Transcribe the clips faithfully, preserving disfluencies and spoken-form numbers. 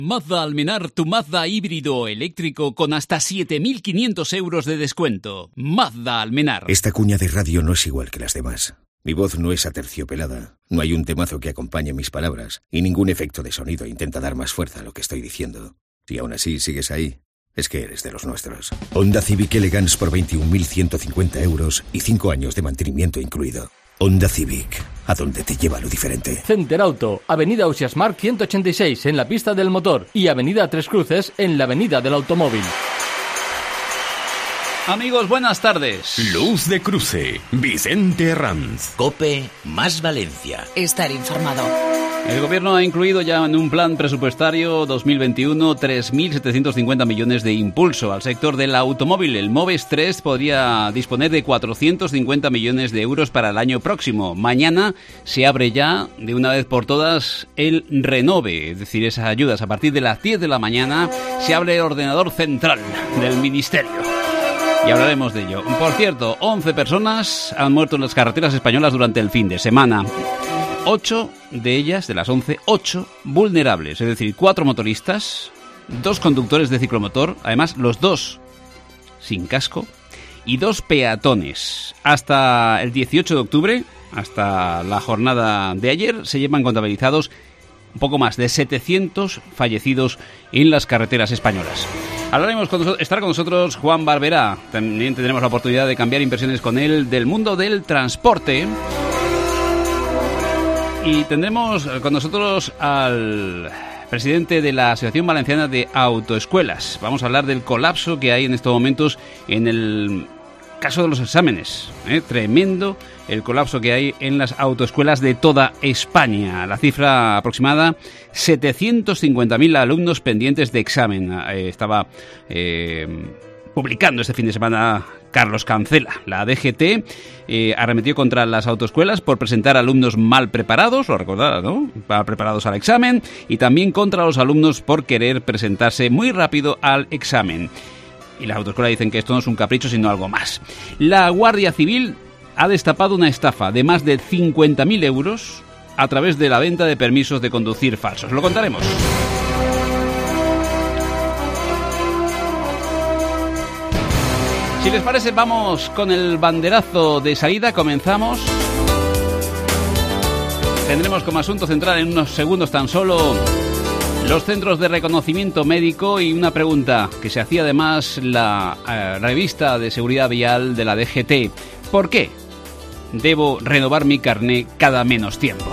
Mazda Almenar, tu Mazda híbrido eléctrico con hasta siete mil quinientos euros de descuento. Mazda Almenar. Esta cuña de radio no es igual que las demás. Mi voz no es aterciopelada, no hay un temazo que acompañe mis palabras y ningún efecto de sonido intenta dar más fuerza a lo que estoy diciendo. Si aún así sigues ahí, es que eres de los nuestros. Honda Civic Elegance por veintiún mil ciento cincuenta euros y cinco años de mantenimiento incluido. Honda Civic, a donde te lleva lo diferente. Center Auto, Avenida Ausiasmark ciento ochenta y seis en la pista del motor y Avenida Tres Cruces en la Avenida del Automóvil. Amigos, buenas tardes. Luz de cruce, Vicente Herranz. COPE más Valencia. Estar informado. El Gobierno ha incluido ya en un plan presupuestario dos mil veintiuno tres mil setecientos cincuenta millones de impulso al sector del automóvil. El MOVES tres podría disponer de cuatrocientos cincuenta millones de euros para el año próximo. Mañana se abre ya, de una vez por todas, el Renove, es decir, esas ayudas. A partir de las diez de la mañana se abre el ordenador central del Ministerio. Y hablaremos de ello. Por cierto, once personas han muerto en las carreteras españolas durante el fin de semana. Ocho de ellas, de las once, ocho vulnerables, es decir, cuatro motoristas, dos conductores de ciclomotor, además los dos sin casco, y dos peatones. Hasta el dieciocho de octubre, hasta la jornada de ayer, se llevan contabilizados un poco más de setecientos fallecidos en las carreteras españolas. Hablaremos con nosotros, estará con nosotros Juan Barberá. También tendremos la oportunidad de cambiar impresiones con él del mundo del transporte. Y tendremos con nosotros al presidente de la Asociación Valenciana de Autoescuelas. Vamos a hablar del colapso que hay en estos momentos en el caso de los exámenes. ¿eh? Tremendo el colapso que hay en las autoescuelas de toda España. La cifra aproximada, setecientos cincuenta mil alumnos pendientes de examen. Eh, estaba eh, publicando este fin de semana Carlos Cancela. La D G T eh, arremetió contra las autoescuelas por presentar alumnos mal preparados, lo recordará, ¿no? Mal preparados al examen, y también contra los alumnos por querer presentarse muy rápido al examen. Y las autoescuelas dicen que esto no es un capricho, sino algo más. La Guardia Civil ha destapado una estafa de más de cincuenta mil euros a través de la venta de permisos de conducir falsos. Lo contaremos. Si les parece, vamos con el banderazo de salida. Comenzamos. Tendremos como asunto central en unos segundos tan solo los centros de reconocimiento médico y una pregunta que se hacía además la eh, revista de seguridad vial de la D G T. ¿Por qué debo renovar mi carné cada menos tiempo?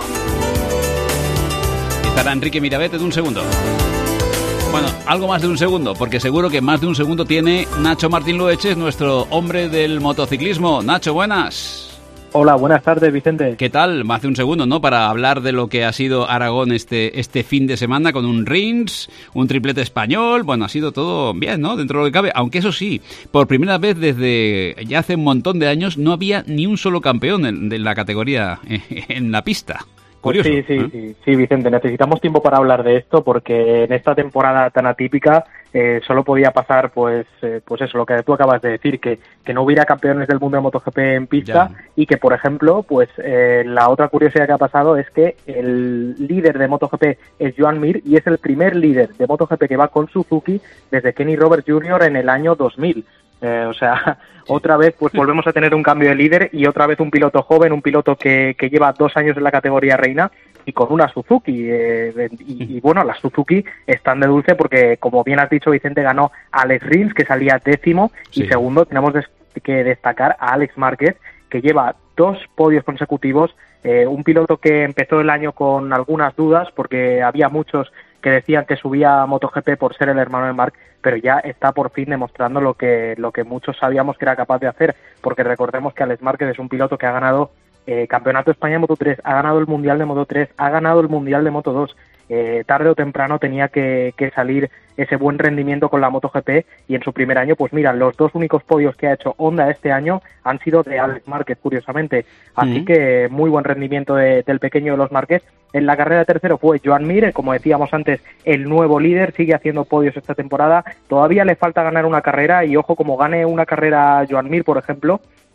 Estará Enrique Mirabet en un segundo. Bueno, algo más de un segundo, porque seguro que más de un segundo tiene Nacho Martín Lueches, nuestro hombre del motociclismo. Nacho, buenas. Hola, buenas tardes, Vicente. ¿Qué tal? Más de un segundo, ¿no? Para hablar de lo que ha sido Aragón este, este fin de semana con un Rins, un triplete español. Bueno, ha sido todo bien, ¿no? Dentro de lo que cabe. Aunque eso sí, por primera vez desde ya hace un montón de años no había ni un solo campeón en, de la categoría en, en la pista. Curioso, sí, sí, ¿eh? sí, sí, Vicente, necesitamos tiempo para hablar de esto porque en esta temporada tan atípica eh, solo podía pasar, pues, eh, pues eso, lo que tú acabas de decir, que, que no hubiera campeones del mundo de MotoGP en pista. Ya. Y que, por ejemplo, pues eh, la otra curiosidad que ha pasado es que el líder de MotoGP es Joan Mir y es el primer líder de MotoGP que va con Suzuki desde Kenny Roberts junior en el año dos mil. Eh, o sea, sí. Otra vez pues volvemos a tener un cambio de líder y otra vez un piloto joven, un piloto que, que lleva dos años en la categoría reina y con una Suzuki. Eh, y, y bueno, las Suzuki están de dulce porque, como bien has dicho, Vicente, ganó a Alex Rins, que salía décimo, sí. Y segundo tenemos des- que destacar a Alex Márquez, que lleva dos podios consecutivos, eh, un piloto que empezó el año con algunas dudas porque había muchos que decían que subía a MotoGP por ser el hermano de Marc, pero ya está por fin demostrando lo que lo que muchos sabíamos que era capaz de hacer, porque recordemos que Alex Márquez es un piloto que ha ganado eh, Campeonato de España de Moto tres, ha ganado el Mundial de Moto tres, ha ganado el Mundial de Moto dos, eh, tarde o temprano tenía que, que salir ese buen rendimiento con la MotoGP y en su primer año, pues mira, los dos únicos podios que ha hecho Honda este año han sido de Alex Márquez, curiosamente, así mm. que muy buen rendimiento de, del pequeño de los Márquez. En la carrera de tercero fue Joan Mir, como decíamos antes, el nuevo líder, sigue haciendo podios esta temporada, todavía le falta ganar una carrera y ojo, como gane una carrera Joan Mir, por ejemplo,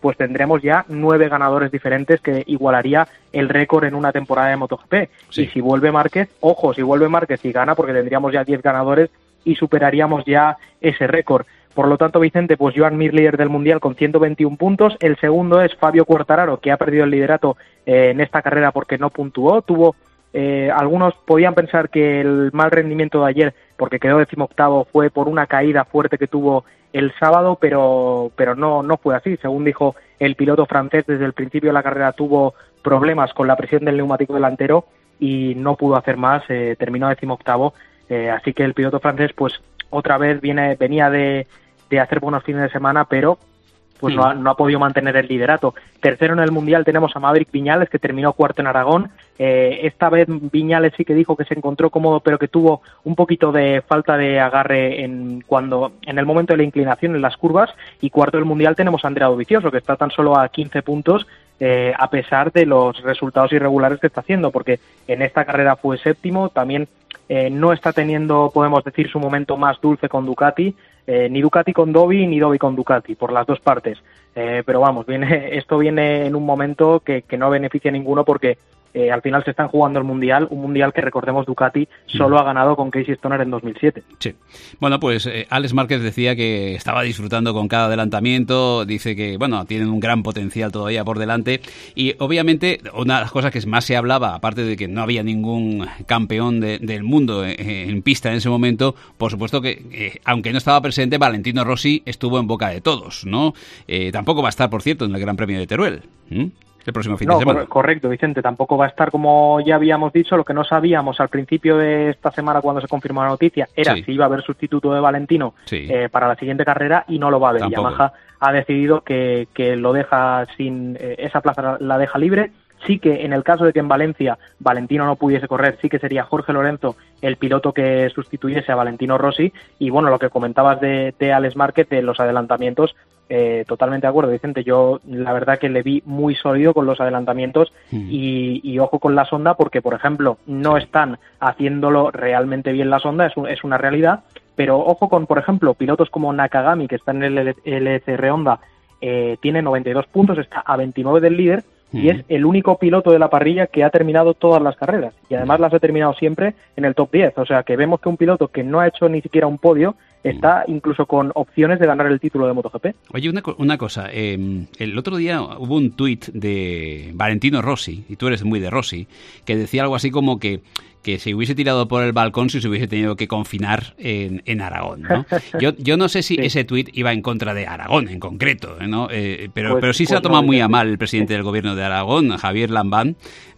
pues tendremos ya nueve ganadores diferentes, que igualaría el récord en una temporada de MotoGP. Sí. Y si vuelve Márquez, ojo, si vuelve Márquez y gana, porque tendríamos ya diez ganadores y superaríamos ya ese récord. Por lo tanto, Vicente, pues Joan Mir, líder del Mundial con ciento veintiún puntos. El segundo es Fabio Quartararo, que ha perdido el liderato eh, en esta carrera porque no puntuó. Tuvo eh, algunos podían pensar que el mal rendimiento de ayer, porque quedó decimoctavo, fue por una caída fuerte que tuvo el sábado, pero pero no no fue así. Según dijo el piloto francés, desde el principio de la carrera tuvo problemas con la presión del neumático delantero y no pudo hacer más, eh, terminó decimoctavo. Eh, así que el piloto francés, pues otra vez viene venía de de hacer buenos fines de semana, pero pues sí. no, ha, no ha podido mantener el liderato. Tercero en el Mundial tenemos a Maverick Viñales, que terminó cuarto en Aragón. Eh, esta vez Viñales sí que dijo que se encontró cómodo, pero que tuvo un poquito de falta de agarre en cuando en el momento de la inclinación en las curvas. Y cuarto del Mundial tenemos a Andrea Dovizioso, que está tan solo a quince puntos, eh, a pesar de los resultados irregulares que está haciendo, porque en esta carrera fue séptimo. También eh, no está teniendo, podemos decir, su momento más dulce con Ducati. Eh, ni Ducati con Dovi ni Dovi con Ducati, por las dos partes. Eh, pero vamos, viene esto viene en un momento que, que no beneficia a ninguno, porque eh, al final se están jugando el Mundial, un Mundial que, recordemos, Ducati solo ha ganado con Casey Stoner en dos mil siete. Sí. Bueno, pues eh, Alex Márquez decía que estaba disfrutando con cada adelantamiento, dice que, bueno, tienen un gran potencial todavía por delante, y obviamente una de las cosas que más se hablaba, aparte de que no había ningún campeón de, del mundo en, en pista en ese momento, por supuesto que, eh, aunque no estaba presente, Valentino Rossi estuvo en boca de todos, ¿no? Eh, tampoco va a estar, por cierto, en el Gran Premio de Teruel, ¿Mm? el próximo fin no, de semana. Correcto, Vicente, tampoco va a estar, como ya habíamos dicho. Lo que no sabíamos al principio de esta semana, cuando se confirmó la noticia, era sí. si iba a haber sustituto de Valentino sí. eh, para la siguiente carrera, y no lo va a haber. Tampoco. Yamaha ha decidido que, que lo deja sin eh, esa plaza la deja libre. Sí que en el caso de que en Valencia Valentino no pudiese correr, sí que sería Jorge Lorenzo el piloto que sustituyese a Valentino Rossi. Y bueno, lo que comentabas de, de Alex Márquez, de los adelantamientos, eh, totalmente de acuerdo, Vicente. Yo la verdad que le vi muy sólido con los adelantamientos mm. y, y ojo con la Sonda, porque por ejemplo no están haciéndolo realmente bien la Sonda, es, un, es una realidad, pero ojo con, por ejemplo, pilotos como Nakagami, que está en el L C R Honda, eh, tiene noventa y dos puntos, está a veintinueve del líder, y es el único piloto de la parrilla que ha terminado todas las carreras, y además las ha terminado siempre en el top diez. O sea que vemos que un piloto que no ha hecho ni siquiera un podio está incluso con opciones de ganar el título de MotoGP. Oye, una, una cosa, eh, el otro día hubo un tuit de Valentino Rossi, y tú eres muy de Rossi, que decía algo así como que que se hubiese tirado por el balcón si se hubiese tenido que confinar en, en Aragón, ¿no? Yo, yo no sé si sí. ese tuit iba en contra de Aragón en concreto, ¿no? Eh, pero, pues, pero sí pues se ha tomado no, muy a mal el presidente sí. del gobierno de Aragón, Javier Lambán.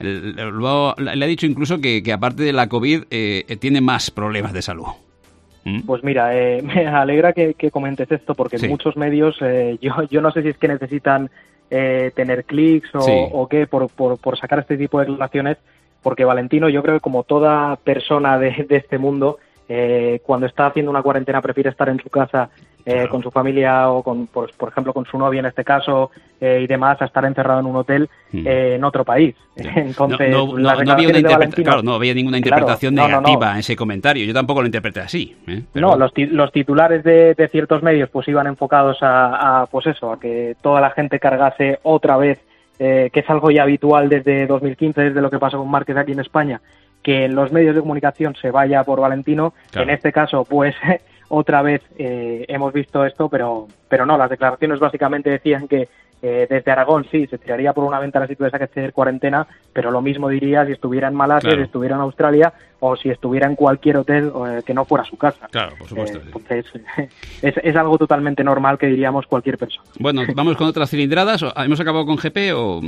Luego le ha dicho incluso que, que aparte de la COVID eh, tiene más problemas de salud. ¿Mm? Pues mira, eh, me alegra que, que comentes esto, porque sí. en muchos medios, eh, yo, yo no sé si es que necesitan eh, tener clics o, sí. o qué por, por, por sacar este tipo de declaraciones, porque Valentino, yo creo que como toda persona de, de este mundo, eh, cuando está haciendo una cuarentena prefiere estar en su casa eh, claro. con su familia o, con, por, por ejemplo, con su novia en este caso eh, y demás, a estar encerrado en un hotel mm. eh, en otro país. Yeah. Entonces, no, no, no, no, había una Valentino, claro, no había ninguna interpretación claro, no, negativa no, no. en ese comentario. Yo tampoco lo interpreté así. ¿eh? Pero... No, los, ti- los titulares de, de ciertos medios pues iban enfocados a, a, pues eso, a que toda la gente cargase otra vez, Eh, que es algo ya habitual desde dos mil quince, desde lo que pasó con Márquez aquí en España, que en los medios de comunicación se vaya por Valentino. Claro. En este caso, pues otra vez eh, hemos visto esto, pero pero no, las declaraciones básicamente decían que eh, desde Aragón sí, se tiraría por una ventana si tuviese que hacer cuarentena, pero lo mismo diría si estuviera en Malasia, claro. si estuviera en Australia o si estuviera en cualquier hotel eh, que no fuera su casa. Claro, por supuesto. Eh, entonces, es, es algo totalmente normal que diríamos cualquier persona. Bueno, ¿vamos con otras cilindradas? ¿Hemos acabado con G P o...?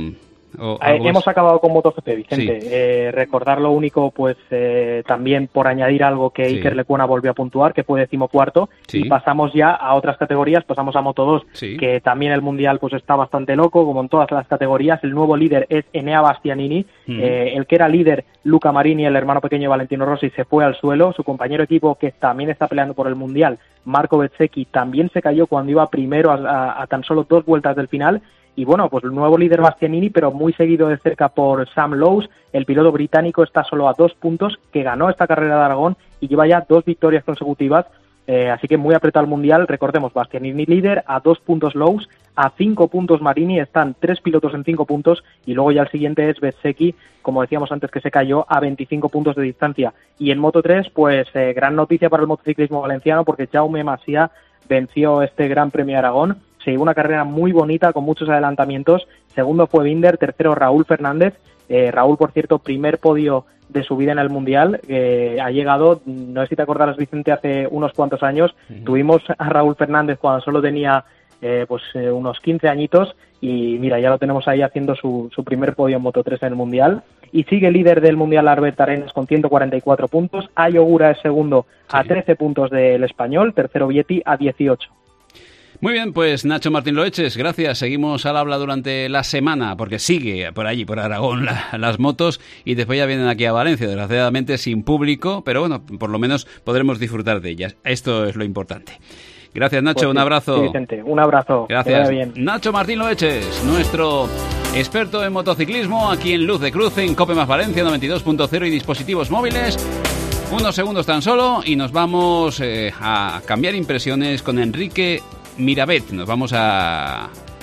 O eh, hemos acabado con MotoGP, Vicente. Sí. Eh, recordar lo único, pues eh, también por añadir algo, que sí. Iker Lecuona volvió a puntuar, que fue decimocuarto, sí. y pasamos ya a otras categorías, pasamos a Moto dos, sí. que también el Mundial pues está bastante loco, como en todas las categorías. El nuevo líder es Enea Bastianini, mm. eh, el que era líder, Luca Marini, el hermano pequeño de Valentino Rossi, se fue al suelo. Su compañero de equipo, que también está peleando por el Mundial, Marco Bezzecchi, también se cayó cuando iba primero a, a, a tan solo dos vueltas del final. Y bueno, pues el nuevo líder Bastianini, pero muy seguido de cerca por Sam Lowes. El piloto británico está solo a dos puntos, que ganó esta carrera de Aragón y lleva ya dos victorias consecutivas Eh, así que muy apretado el Mundial. Recordemos, Bastianini líder, a dos puntos Lowe's, a cinco puntos Marini, están tres pilotos en cinco puntos, y luego ya el siguiente es Bezzecchi, como decíamos antes que se cayó, a veinticinco puntos de distancia. Y en Moto tres, pues eh, gran noticia para el motociclismo valenciano, porque Jaume Masia venció este Gran Premio de Aragón. Se llevó una carrera muy bonita, con muchos adelantamientos. Segundo fue Binder, tercero Raúl Fernández. Eh, Raúl, por cierto, primer podio de su vida en el Mundial, eh, ha llegado, no sé si te acordarás, Vicente, hace unos cuantos años, uh-huh. Tuvimos a Raúl Fernández cuando solo tenía eh, pues eh, unos quince añitos, y mira, ya lo tenemos ahí haciendo su, su primer podio en Moto tres en el Mundial, y sigue líder del Mundial Albert Arenas con ciento cuarenta y cuatro puntos, Ayo Ogura es segundo sí. a trece puntos del español, tercero Vietti a dieciocho. Muy bien, pues Nacho Martín Loeches, gracias. Seguimos al habla durante la semana, porque sigue por allí, por Aragón, la, las motos, y después ya vienen aquí a Valencia, desgraciadamente sin público, pero bueno, por lo menos podremos disfrutar de ellas. Esto es lo importante. Gracias, Nacho, pues sí, un abrazo. Sí, Vicente, un abrazo. Gracias. Que vaya bien. Nacho Martín Loeches, nuestro experto en motociclismo, aquí en Luz de Cruce, en Cope Más Valencia, noventa y dos punto cero y dispositivos móviles. Unos segundos tan solo y nos vamos eh, a cambiar impresiones con Enrique Mirabet. Nos vamos a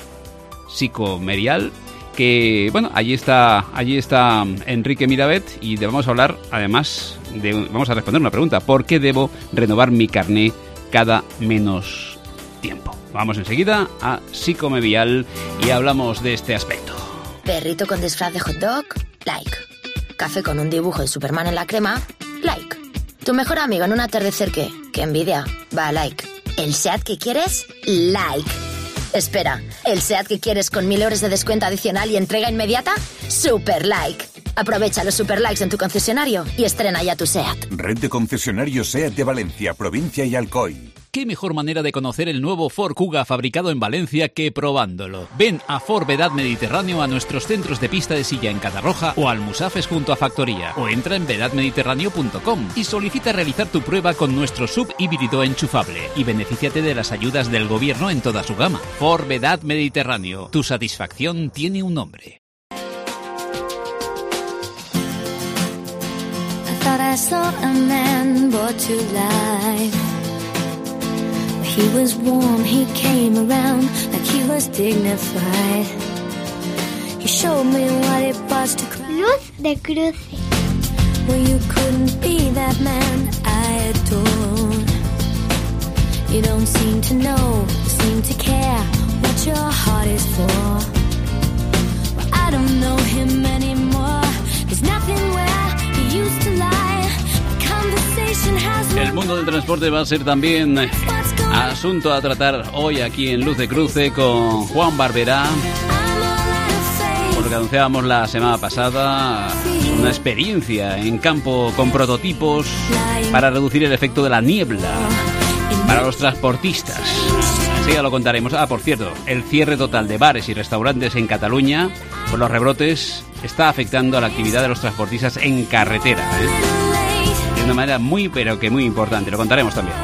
Psicomerial, que bueno, allí está allí está Enrique Mirabet, y le vamos a hablar, además, de, vamos a responder una pregunta: ¿por qué debo renovar mi carné cada menos tiempo? Vamos enseguida a Psicomerial y hablamos de este aspecto. Perrito con disfraz de hot dog, like. Café con un dibujo de Superman en la crema, like. Tu mejor amigo en un atardecer, ¿qué? ¡Qué envidia! Va, like. ¿El SEAT que quieres? Like. Espera, ¿el SEAT que quieres con mil euros de descuento adicional y entrega inmediata? Super like. Aprovecha los super likes en tu concesionario y estrena ya tu SEAT. Red de concesionarios SEAT de Valencia, provincia y Alcoy. ¿Qué mejor manera de conocer el nuevo Ford Kuga fabricado en Valencia que probándolo? Ven a Ford Vedad Mediterráneo, a nuestros centros de pista de silla en Catarroja o al Musafes junto a Factoría, o entra en vedad mediterráneo punto com y solicita realizar tu prueba con nuestro sub híbrido enchufable y benefíciate de las ayudas del gobierno en toda su gama. Ford Vedad Mediterráneo, tu satisfacción tiene un nombre. I thought I saw a man brought to life. He was warm, he came around like he was dignified. He showed me what it was to cry. Luz de Cruce. Well, you couldn't be that man I adored. You don't seem to know, seem to care what your heart is for. Well, I don't know him anymore. There's nothing where he used to lie. My conversation has El mundo del transporte va a ser también asunto a tratar hoy aquí en Luz de Cruce con Juan Barberá, por lo que anunciábamos la semana pasada, una experiencia en campo con prototipos para reducir el efecto de la niebla para los transportistas. Así ya lo contaremos. Ah, por cierto, el cierre total de bares y restaurantes en Cataluña por los rebrotes está afectando a la actividad de los transportistas en carretera, ¿eh? De una manera muy, pero que muy importante. Lo contaremos también.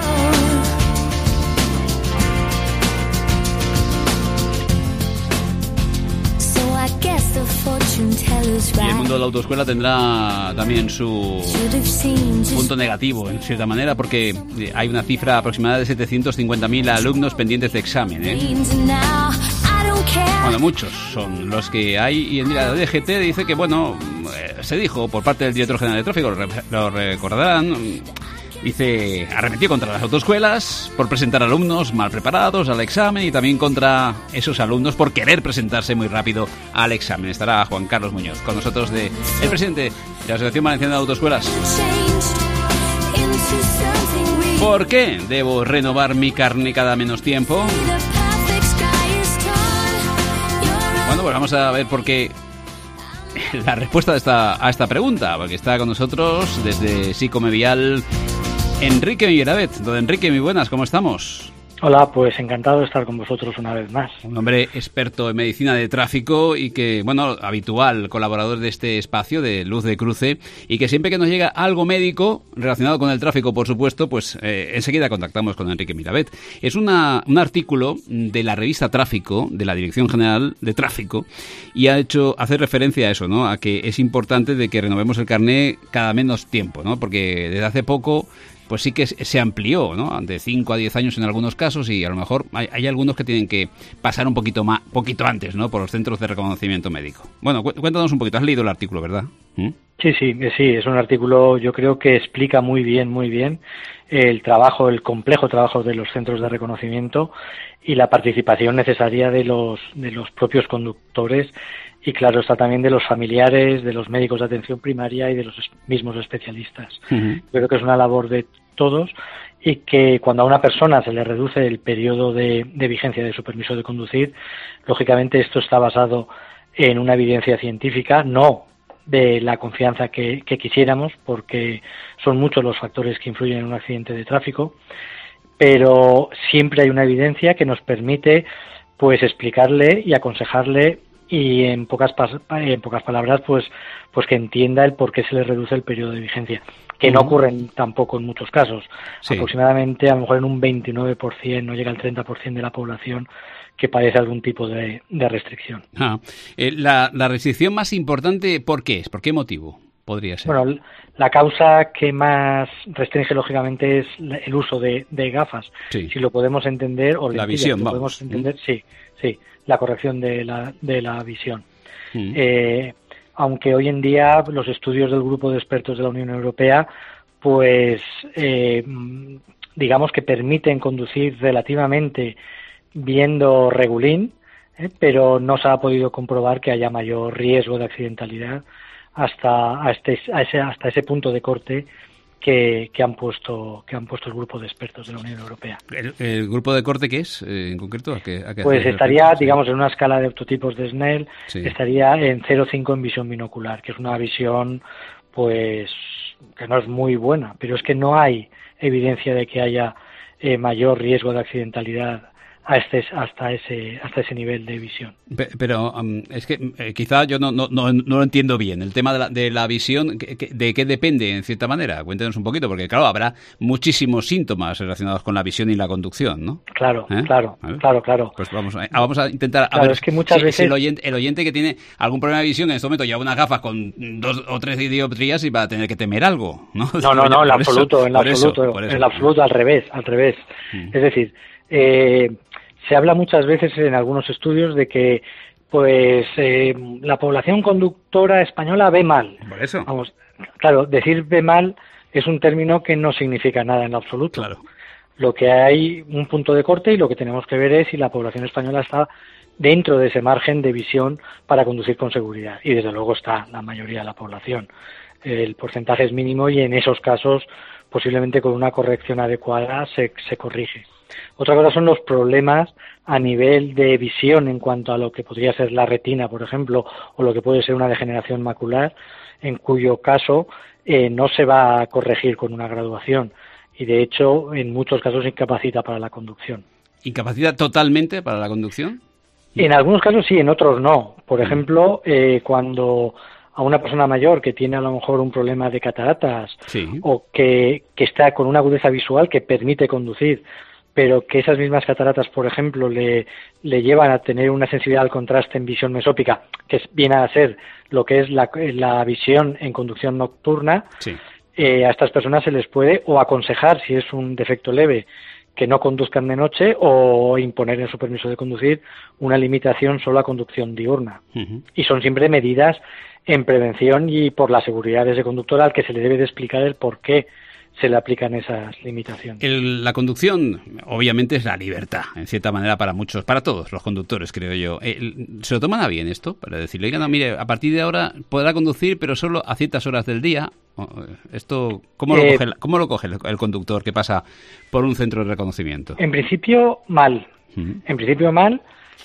Y el mundo de la autoescuela tendrá también su punto negativo, en cierta manera, porque hay una cifra aproximada de setecientos cincuenta mil alumnos pendientes de examen, ¿eh? Bueno, muchos son los que hay. Y mira, la D G T dice que, bueno, eh, se dijo por parte del director general de tráfico, lo, re lo recordarán, dice, arremetió contra las autoescuelas por presentar alumnos mal preparados al examen, y también contra esos alumnos por querer presentarse muy rápido al examen. Estará Juan Carlos Muñoz con nosotros, de, el presidente de la Asociación Valenciana de Autoescuelas. ¿Por qué debo renovar mi carné cada menos tiempo? Bueno, pues vamos a ver por qué la respuesta a esta, a esta pregunta, porque está con nosotros desde Psicomevial Enrique Mirabet. Don Enrique, muy buenas, ¿cómo estamos? Hola, pues encantado de estar con vosotros una vez más. Un hombre experto en medicina de tráfico y que, bueno, habitual colaborador de este espacio de Luz de Cruce, y que siempre que nos llega algo médico relacionado con el tráfico, por supuesto, pues eh, enseguida contactamos con Enrique Mirabet. Es una, un artículo de la revista Tráfico, de la Dirección General de Tráfico, y ha hecho hacer referencia a eso, ¿no? A que es importante de que renovemos el carné cada menos tiempo, ¿no? Porque desde hace poco pues sí que se amplió, ¿no? De cinco a diez años en algunos casos, y a lo mejor hay, hay algunos que tienen que pasar un poquito más, poquito antes, ¿no? Por los centros de reconocimiento médico. Bueno, cuéntanos un poquito. Has leído el artículo, ¿verdad? ¿Mm? Sí, sí, sí. Es un artículo, yo creo que explica muy bien, muy bien el trabajo, el complejo trabajo de los centros de reconocimiento y la participación necesaria de los de los propios conductores y, claro, está también de los familiares, de los médicos de atención primaria y de los mismos especialistas. Uh-huh. Creo que es una labor de todos y que cuando a una persona se le reduce el periodo de, de vigencia de su permiso de conducir, lógicamente esto está basado en una evidencia científica, no de la confianza que, que quisiéramos, porque son muchos los factores que influyen en un accidente de tráfico, pero siempre hay una evidencia que nos permite pues explicarle y aconsejarle y en pocas en pocas palabras pues pues que entienda el por qué se le reduce el periodo de vigencia, que no ocurre tampoco en muchos casos. Sí. Aproximadamente a lo mejor en un veintinueve por ciento, no llega al treinta por ciento de la población que padece algún tipo de, de restricción. Ah, eh, la, la restricción más importante, ¿por qué es? ¿Por qué motivo podría ser? Bueno, la causa que más restringe lógicamente es el uso de, de gafas. Sí. Si lo podemos entender, o la visión, si lo vamos. podemos entender, ¿Mm? sí, sí, la corrección de la, de la visión. ¿Mm? Eh, aunque hoy en día los estudios del grupo de expertos de la Unión Europea, pues eh, digamos que permiten conducir relativamente viendo regulín, eh, pero no se ha podido comprobar que haya mayor riesgo de accidentalidad hasta a este, a ese, hasta ese punto de corte que, que han puesto que han puesto el grupo de expertos de la Unión Europea. ¿El, el grupo de corte qué es, eh, en concreto? ¿A qué, a qué pues estaría, respecto? digamos, en una escala de autotipos de Snell, sí. estaría en cero coma cinco en visión binocular, que es una visión pues que no es muy buena, pero es que no hay evidencia de que haya eh, mayor riesgo de accidentalidad a este, hasta ese hasta ese nivel de visión. Pero um, es que eh, quizá yo no, no, no, no lo entiendo bien. El tema de la, de la visión, que, que, ¿de qué depende en cierta manera? Cuéntenos un poquito, porque claro, habrá muchísimos síntomas relacionados con la visión y la conducción, ¿no? Claro, ¿Eh? claro, claro, claro. Pues vamos a, vamos a intentar... Claro, a ver, es que muchas si, veces... si el, oyente, el oyente que tiene algún problema de visión en este momento lleva unas gafas con dos o tres dioptrías y va a tener que temer algo, ¿no? No, no, no, en absoluto, en absoluto, en el absoluto al revés, al revés. Mm. Es decir, eh... se habla muchas veces en algunos estudios de que pues eh, la población conductora española ve mal. Por eso. Vamos, claro, decir ve mal es un término que no significa nada en absoluto. Claro. Lo que hay un punto de corte y lo que tenemos que ver es si la población española está dentro de ese margen de visión para conducir con seguridad. Y desde luego está la mayoría de la población. El porcentaje es mínimo y en esos casos posiblemente con una corrección adecuada se, se corrige. Otra cosa son los problemas a nivel de visión en cuanto a lo que podría ser la retina, por ejemplo, o lo que puede ser una degeneración macular, en cuyo caso eh, no se va a corregir con una graduación y, de hecho, en muchos casos incapacita para la conducción. ¿Incapacita totalmente para la conducción? En algunos casos sí, en otros no. Por ejemplo, eh, cuando a una persona mayor que tiene a lo mejor un problema de cataratas sí. o que, que está con una agudeza visual que permite conducir, pero que esas mismas cataratas, por ejemplo, le, le llevan a tener una sensibilidad al contraste en visión mesópica, que viene a ser lo que es la, la visión en conducción nocturna, sí. eh, a estas personas se les puede o aconsejar, si es un defecto leve, que no conduzcan de noche o imponer en su permiso de conducir una limitación solo a conducción diurna. Uh-huh. Y son siempre medidas en prevención y por la seguridad de ese conductor al que se le debe de explicar el por qué se le aplican esas limitaciones. El, la conducción, obviamente, es la libertad, en cierta manera, para muchos, para todos los conductores, creo yo. El, ¿Se lo toman a bien esto? Para decirle, oigan, no, mire, a partir de ahora podrá conducir, pero solo a ciertas horas del día. Esto, ¿cómo lo eh, coge, cómo lo coge el, el conductor que pasa por un centro de reconocimiento? En principio, mal. Uh-huh. En principio, mal.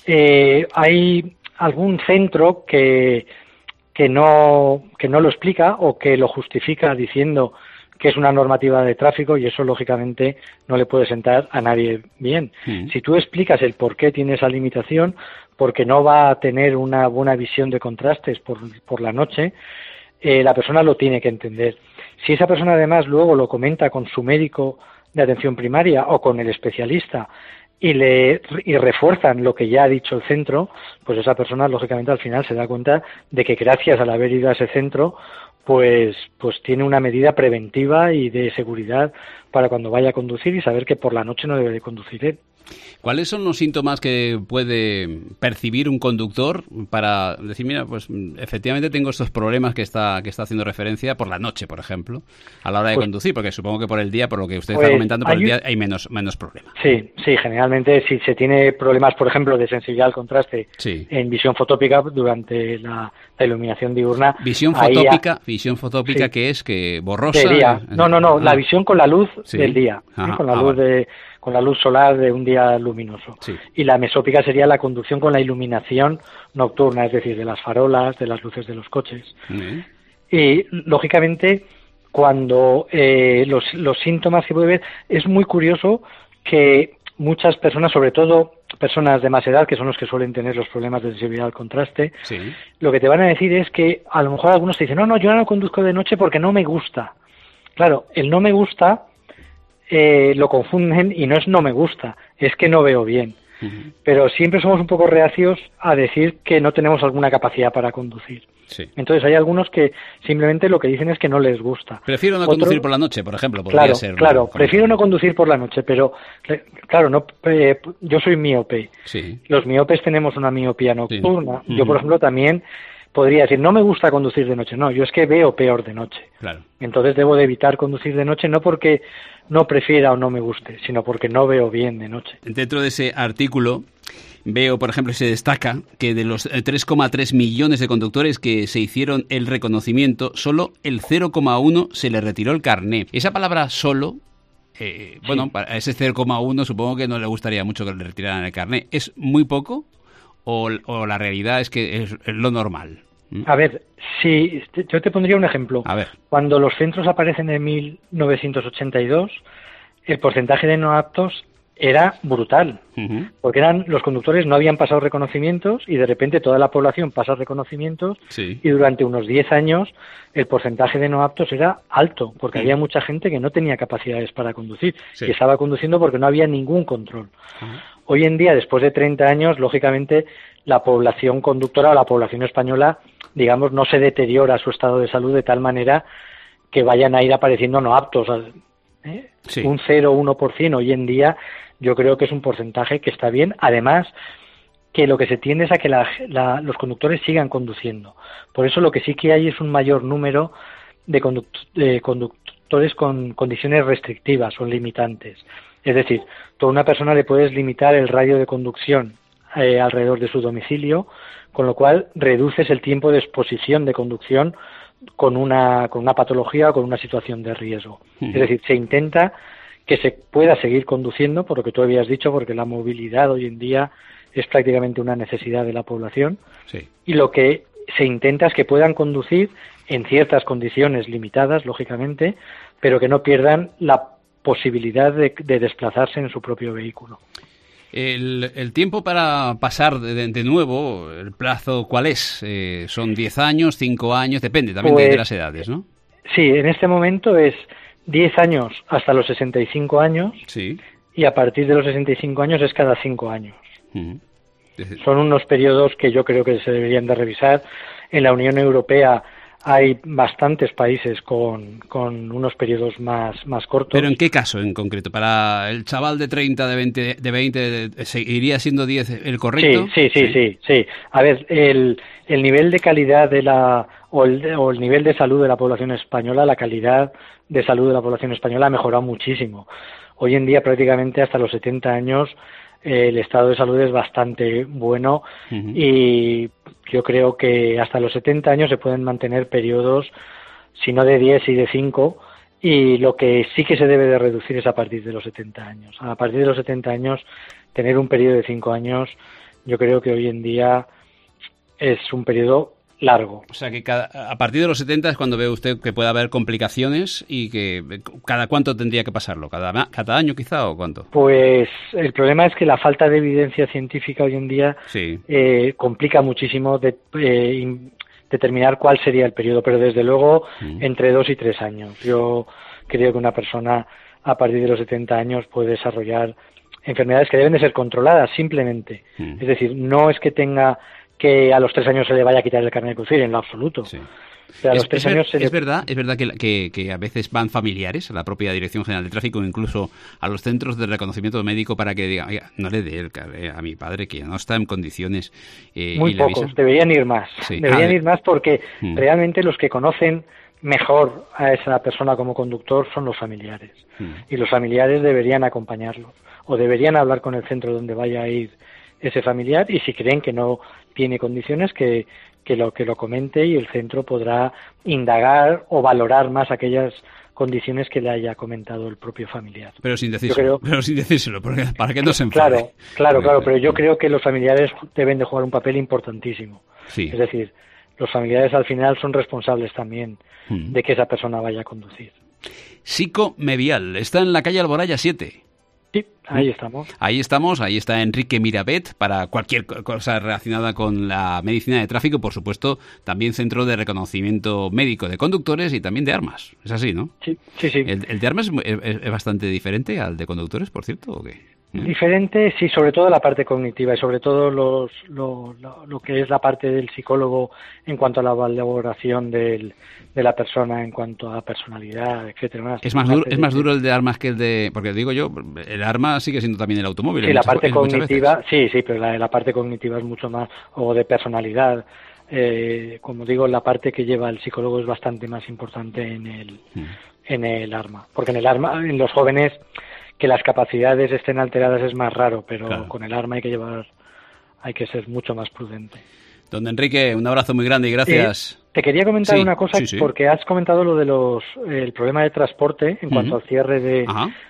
Eh, hay algún centro que, que, no, que no lo explica o que lo justifica diciendo que es una normativa de tráfico y eso lógicamente no le puede sentar a nadie bien. Mm. Si tú explicas el por qué tiene esa limitación, porque no va a tener una buena visión de contrastes por, por la noche, eh, la persona lo tiene que entender. Si esa persona además luego lo comenta con su médico de atención primaria o con el especialista y le y refuerzan lo que ya ha dicho el centro, pues esa persona lógicamente al final se da cuenta de que gracias al haber ido a ese centro pues pues tiene una medida preventiva y de seguridad para cuando vaya a conducir y saber que por la noche no debe de conducir él. ¿Cuáles son los síntomas que puede percibir un conductor para decir, mira, pues efectivamente tengo estos problemas que está que está haciendo referencia por la noche, por ejemplo, a la hora de pues, conducir? Porque supongo que por el día, por lo que usted pues, está comentando, por hay el día un... hay menos menos problemas. Sí, sí, generalmente si se tiene problemas, por ejemplo, de sensibilidad al contraste sí. en visión fotópica durante la, la iluminación diurna. Visión fotópica, ya... visión fotópica sí. que es que borrosa. De día. No, no, no, ah. la visión con la luz sí. del día, Ajá. ¿sí? con la ah, luz vale. de con la luz solar de un día luminoso. Sí. Y la mesópica sería la conducción con la iluminación nocturna, es decir, de las farolas, de las luces de los coches. Uh-huh. Y, lógicamente, cuando eh, los, los síntomas que puede ver, es muy curioso que muchas personas, sobre todo personas de más edad, que son los que suelen tener los problemas de sensibilidad al contraste, sí. lo que te van a decir es que a lo mejor algunos te dicen, no, no, yo no conduzco de noche porque no me gusta. Claro, el no me gusta... Eh, lo confunden y no es no me gusta, es que no veo bien. Uh-huh. Pero siempre somos un poco reacios a decir que no tenemos alguna capacidad para conducir. Sí. Entonces hay algunos que simplemente lo que dicen es que no les gusta. Prefiero no Otro, conducir por la noche, por ejemplo, podría claro, ser. Claro, ¿no? prefiero no conducir por la noche, pero claro, no, eh, yo soy miope. Sí. Los miopes tenemos una miopía nocturna. Sí. Yo, por ejemplo, también podría decir, no me gusta conducir de noche. No, yo es que veo peor de noche. Claro. Entonces debo de evitar conducir de noche, no porque no prefiera o no me guste, sino porque no veo bien de noche. Dentro de ese artículo veo, por ejemplo, se destaca que de los tres coma tres millones de conductores que se hicieron el reconocimiento, solo el cero coma uno se le retiró el carné. Esa palabra solo, eh, sí. bueno, para ese cero coma uno supongo que no le gustaría mucho que le retiraran el carné. ¿Es muy poco o, o la realidad es que es, es lo normal? A ver, si yo te pondría un ejemplo. A ver. Cuando los centros aparecen en mil novecientos ochenta y dos, el porcentaje de no aptos era brutal, uh-huh. porque eran los conductores no habían pasado reconocimientos y de repente toda la población pasa reconocimientos sí. y durante unos diez años el porcentaje de no aptos era alto, porque uh-huh. había mucha gente que no tenía capacidades para conducir sí. y estaba conduciendo porque no había ningún control. Uh-huh. Hoy en día, después de treinta años, lógicamente la población conductora o la población española, digamos, no se deteriora su estado de salud de tal manera que vayan a ir apareciendo no aptos. ¿eh? Sí. Un cero o uno por ciento hoy en día yo creo que es un porcentaje que está bien. Además, que lo que se tiende es a que la, la, los conductores sigan conduciendo. Por eso lo que sí que hay es un mayor número de, conduct, de conductores con condiciones restrictivas o limitantes. Es decir, tú a una persona le puedes limitar el radio de conducción eh, alrededor de su domicilio, con lo cual reduces el tiempo de exposición de conducción con una, con una patología o con una situación de riesgo. Uh-huh. Es decir, se intenta que se pueda seguir conduciendo, por lo que tú habías dicho, porque la movilidad hoy en día es prácticamente una necesidad de la población, sí. y lo que se intenta es que puedan conducir en ciertas condiciones limitadas, lógicamente, pero que no pierdan la posibilidad de, de desplazarse en su propio vehículo. El, el tiempo para pasar de, de nuevo, el plazo, ¿cuál es? Eh, ¿Son diez años, cinco años? Depende también pues, de, de las edades, ¿no? Sí, en este momento es diez años hasta los sesenta y cinco años, sí. y a partir de los sesenta y cinco años es cada cinco años. Uh-huh. Son unos periodos que yo creo que se deberían de revisar. En la Unión Europea hay bastantes países con, con unos periodos más, más cortos. ¿Pero en qué caso en concreto? ¿Para el chaval de treinta, de veinte, de veinte seguiría siendo diez el correcto? Sí, sí, sí, sí. sí, sí. A ver, el, el nivel de calidad de la o el, o el nivel de salud de la población española, la calidad de salud de la población española ha mejorado muchísimo. Hoy en día prácticamente hasta los setenta años eh, el estado de salud es bastante bueno, uh-huh. y yo creo que hasta los setenta años se pueden mantener periodos, si no de diez y de cinco, y lo que sí que se debe de reducir es a partir de los setenta años. A partir de los setenta años, tener un periodo de cinco años, yo creo que hoy en día es un periodo largo. O sea que cada, a partir de los setenta es cuando ve usted que puede haber complicaciones y que cada cuánto tendría que pasarlo, cada, cada año quizá o cuánto. Pues el problema es que la falta de evidencia científica hoy en día sí. eh, complica muchísimo de, eh, in, determinar cuál sería el periodo, pero desde luego mm. entre dos y tres años. Yo creo que una persona a partir de los setenta años puede desarrollar enfermedades que deben de ser controladas simplemente. Mm. Es decir, no es que tenga que a los tres años se le vaya a quitar el carnet de conducir, en lo absoluto. Sí. Pero a es, los tres es, años ver, se es le... verdad, es verdad que, que, que a veces van familiares a la propia Dirección General de Tráfico, incluso a los centros de reconocimiento médico para que digan, oiga, no le dé el carnet a mi padre que no está en condiciones. Eh, Muy y le pocos, avisa. deberían ir más. Sí. Deberían Ah, ir más porque hmm. realmente los que conocen mejor a esa persona como conductor son los familiares. Hmm. Y los familiares deberían acompañarlo o deberían hablar con el centro donde vaya a ir ese familiar y si creen que no tiene condiciones que, que lo que lo comente y el centro podrá indagar o valorar más aquellas condiciones que le haya comentado el propio familiar. Pero sin decírselo, creo, pero sin decírselo, porque para que no se enfade. Claro, claro, claro, pero yo creo que los familiares deben de jugar un papel importantísimo. Sí. Es decir, los familiares al final son responsables también hmm. de que esa persona vaya a conducir. Psicomevial, está en la calle Alboraya siete. Sí, ahí estamos. Ahí estamos, ahí está Enrique Mirabet para cualquier cosa relacionada con la medicina de tráfico, por supuesto, también centro de reconocimiento médico de conductores y también de armas. Es así, ¿no? Sí, sí, sí. ¿El, el de armas es, es, es bastante diferente al de conductores, por cierto, o qué? ¿Eh? Diferente, sí, sobre todo la parte cognitiva y sobre todo los, lo, lo, lo que es la parte del psicólogo en cuanto a la valoración del, de la persona, en cuanto a personalidad, etcétera. Es más duro, es más duro el de armas que el de, porque digo yo, el arma sigue siendo también el automóvil. Sí, la muchas, parte cognitiva, sí, sí, pero la, la parte cognitiva es mucho más, o de personalidad. Eh, como digo, la parte que lleva el psicólogo es bastante más importante en el, hmm. en el arma, porque en el arma, en los jóvenes que las capacidades estén alteradas es más raro, pero claro. Con el arma hay que llevar, hay que ser mucho más prudente. Don Enrique, un abrazo muy grande y gracias. Eh, te quería comentar sí, una cosa, sí, sí. porque has comentado lo de los el problema de transporte en cuanto uh-huh. al cierre de,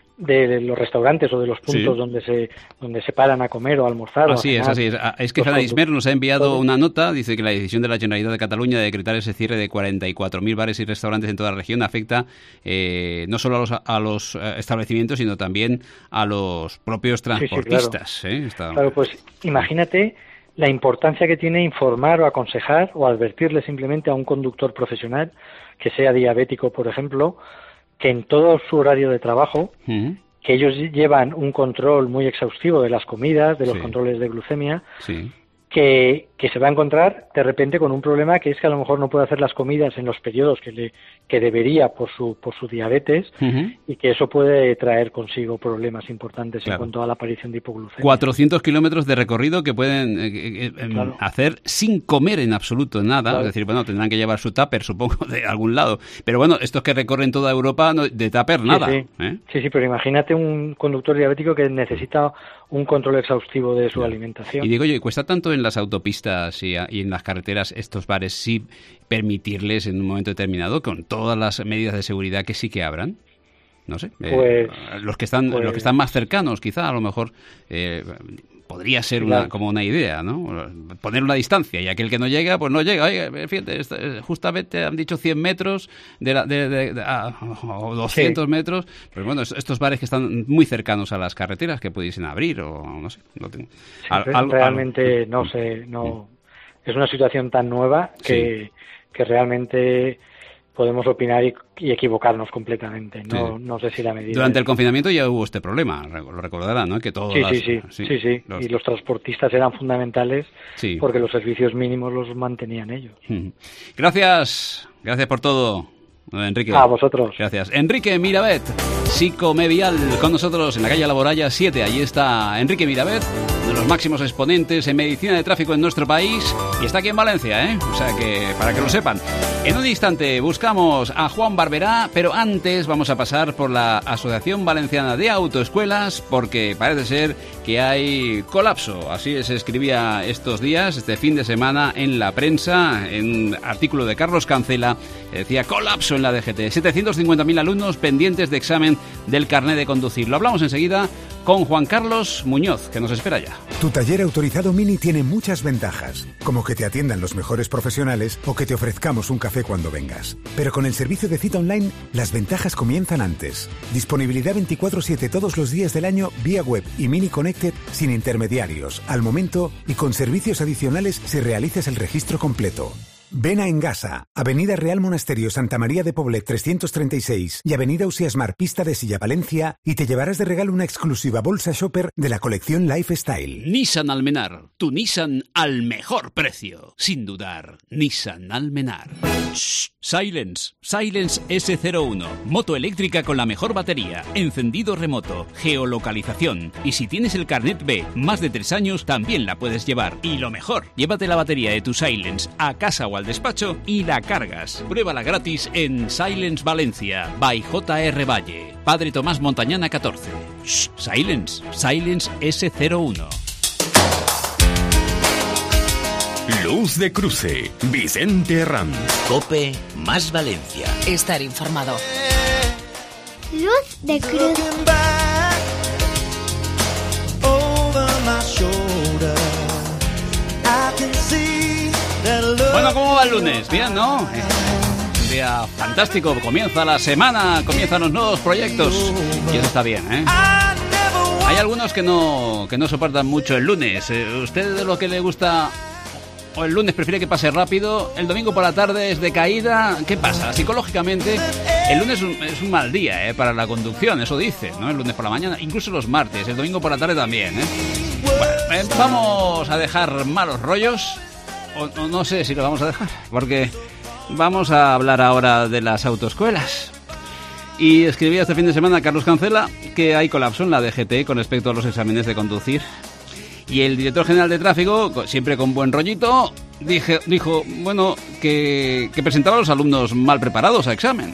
de los restaurantes o de los puntos sí. donde se donde se paran a comer o a almorzar. Así o a es, así es. Es que Fran Ismer nos ha enviado una nota, dice que la decisión de la Generalitat de Cataluña de decretar ese cierre de cuarenta y cuatro mil bares y restaurantes en toda la región afecta eh, no solo a los, a los establecimientos, sino también a los propios transportistas. Sí, sí, claro. ¿eh? Está... claro, pues imagínate la importancia que tiene informar o aconsejar o advertirle simplemente a un conductor profesional que sea diabético, por ejemplo, que en todo su horario de trabajo, uh-huh. que ellos llevan un control muy exhaustivo de las comidas, de los sí. controles de glucemia, sí. que, que se va a encontrar de repente con un problema que es que a lo mejor no puede hacer las comidas en los periodos que le que debería por su por su diabetes uh-huh. y que eso puede traer consigo problemas importantes claro. en cuanto a la aparición de hipoglucemia. cuatrocientos kilómetros de recorrido que pueden eh, eh, claro. hacer sin comer en absoluto nada, claro. es decir, bueno, tendrán que llevar su tupper, supongo, de algún lado, pero bueno, estos que recorren toda Europa, no, de tupper nada. Sí sí. ¿eh? sí, sí, pero imagínate un conductor diabético que necesita un control exhaustivo de su claro. alimentación. Y digo yo, ¿y cuesta tanto en las autopistas y, y en las carreteras estos bares sí permitirles en un momento determinado, con todas las medidas de seguridad que sí que abran? No sé, eh, pues, los que están pues, los que están más cercanos, quizá a lo mejor eh, podría ser una claro. como una idea, ¿no? Poner una distancia y aquel que no llega, pues no llega. Oye, fíjate, justamente han dicho cien metros de la, de, de, de, ah, o doscientos sí. metros. Pues bueno, estos bares que están muy cercanos a las carreteras que pudiesen abrir o no sé. No tengo. Sí, al, al, realmente al, no sé, no es una situación tan nueva que, sí. que realmente podemos opinar y, y equivocarnos completamente. No, sí. no sé si la medida... Durante es... el confinamiento ya hubo este problema, lo recordarán, ¿no? Que todos sí, las... sí, sí, sí, sí, sí. Los... Y los transportistas eran fundamentales sí. porque los servicios mínimos los mantenían ellos. Gracias, gracias por todo, Enrique. A vosotros. Gracias. Enrique Mirabet, Psicomevial, con nosotros en la calle Alboraya siete. Allí está Enrique Mirabet, uno de los máximos exponentes en medicina de tráfico en nuestro país, y está aquí en Valencia, ¿eh? O sea que, para que lo sepan. En un instante buscamos a Juan Barberá, pero antes vamos a pasar por la Asociación Valenciana de Autoescuelas, porque parece ser que hay colapso. Así se escribía estos días, este fin de semana, en la prensa, en un artículo de Carlos Cancela, decía colapso en la D G T. setecientos cincuenta mil alumnos pendientes de examen del carné de conducir. Lo hablamos enseguida con Juan Carlos Muñoz, que nos espera ya. Tu taller autorizado Mini tiene muchas ventajas, como que te atiendan los mejores profesionales o que te ofrezcamos un café cuando vengas. Pero con el servicio de cita online, las ventajas comienzan antes. Disponibilidad veinticuatro siete todos los días del año vía web y Mini Connected sin intermediarios, al momento y con servicios adicionales si realizas el registro completo. Ven a Engasa, Avenida Real Monasterio Santa María de Poblet trescientos treinta y seis y Avenida Usiasmar Pista de Silla Valencia y te llevarás de regalo una exclusiva bolsa shopper de la colección Lifestyle. Nissan Almenar, tu Nissan al mejor precio. Sin dudar, Nissan Almenar. Shh, Silence, Silence ese cero uno. Moto eléctrica con la mejor batería, encendido remoto, geolocalización. Y si tienes el carnet B más de tres años, también la puedes llevar. Y lo mejor, llévate la batería de tu Silence a casa o al despacho y la cargas. Pruébala gratis en Silence Valencia, by J R Valle. Padre Tomás Montañana catorce. Shh, Silence, Silence ese cero uno. Luz de Cruce, Vicente Herranz. COPE más Valencia. Estar informado. Luz de Cruce. Bueno, ¿cómo va el lunes? Bien, ¿no? Un día fantástico, comienza la semana, comienzan los nuevos proyectos y eso está bien, ¿eh? Hay algunos que no, que no soportan mucho el lunes. ¿Usted de lo que le gusta o el lunes prefiere que pase rápido? ¿El domingo por la tarde es de caída? ¿Qué pasa? Psicológicamente, el lunes es un, es un mal día, ¿eh? Para la conducción, eso dice, ¿no? El lunes por la mañana, incluso los martes, el domingo por la tarde también, ¿eh? Bueno, eh, vamos a dejar malos rollos. O, o no sé si lo vamos a dejar, porque vamos a hablar ahora de las autoescuelas. Y escribía este fin de semana Carlos Cancela que hay colapso en la D G T con respecto a los exámenes de conducir. Y el director general de tráfico, siempre con buen rollito, dije, dijo, bueno, que, que presentaba a los alumnos mal preparados a examen.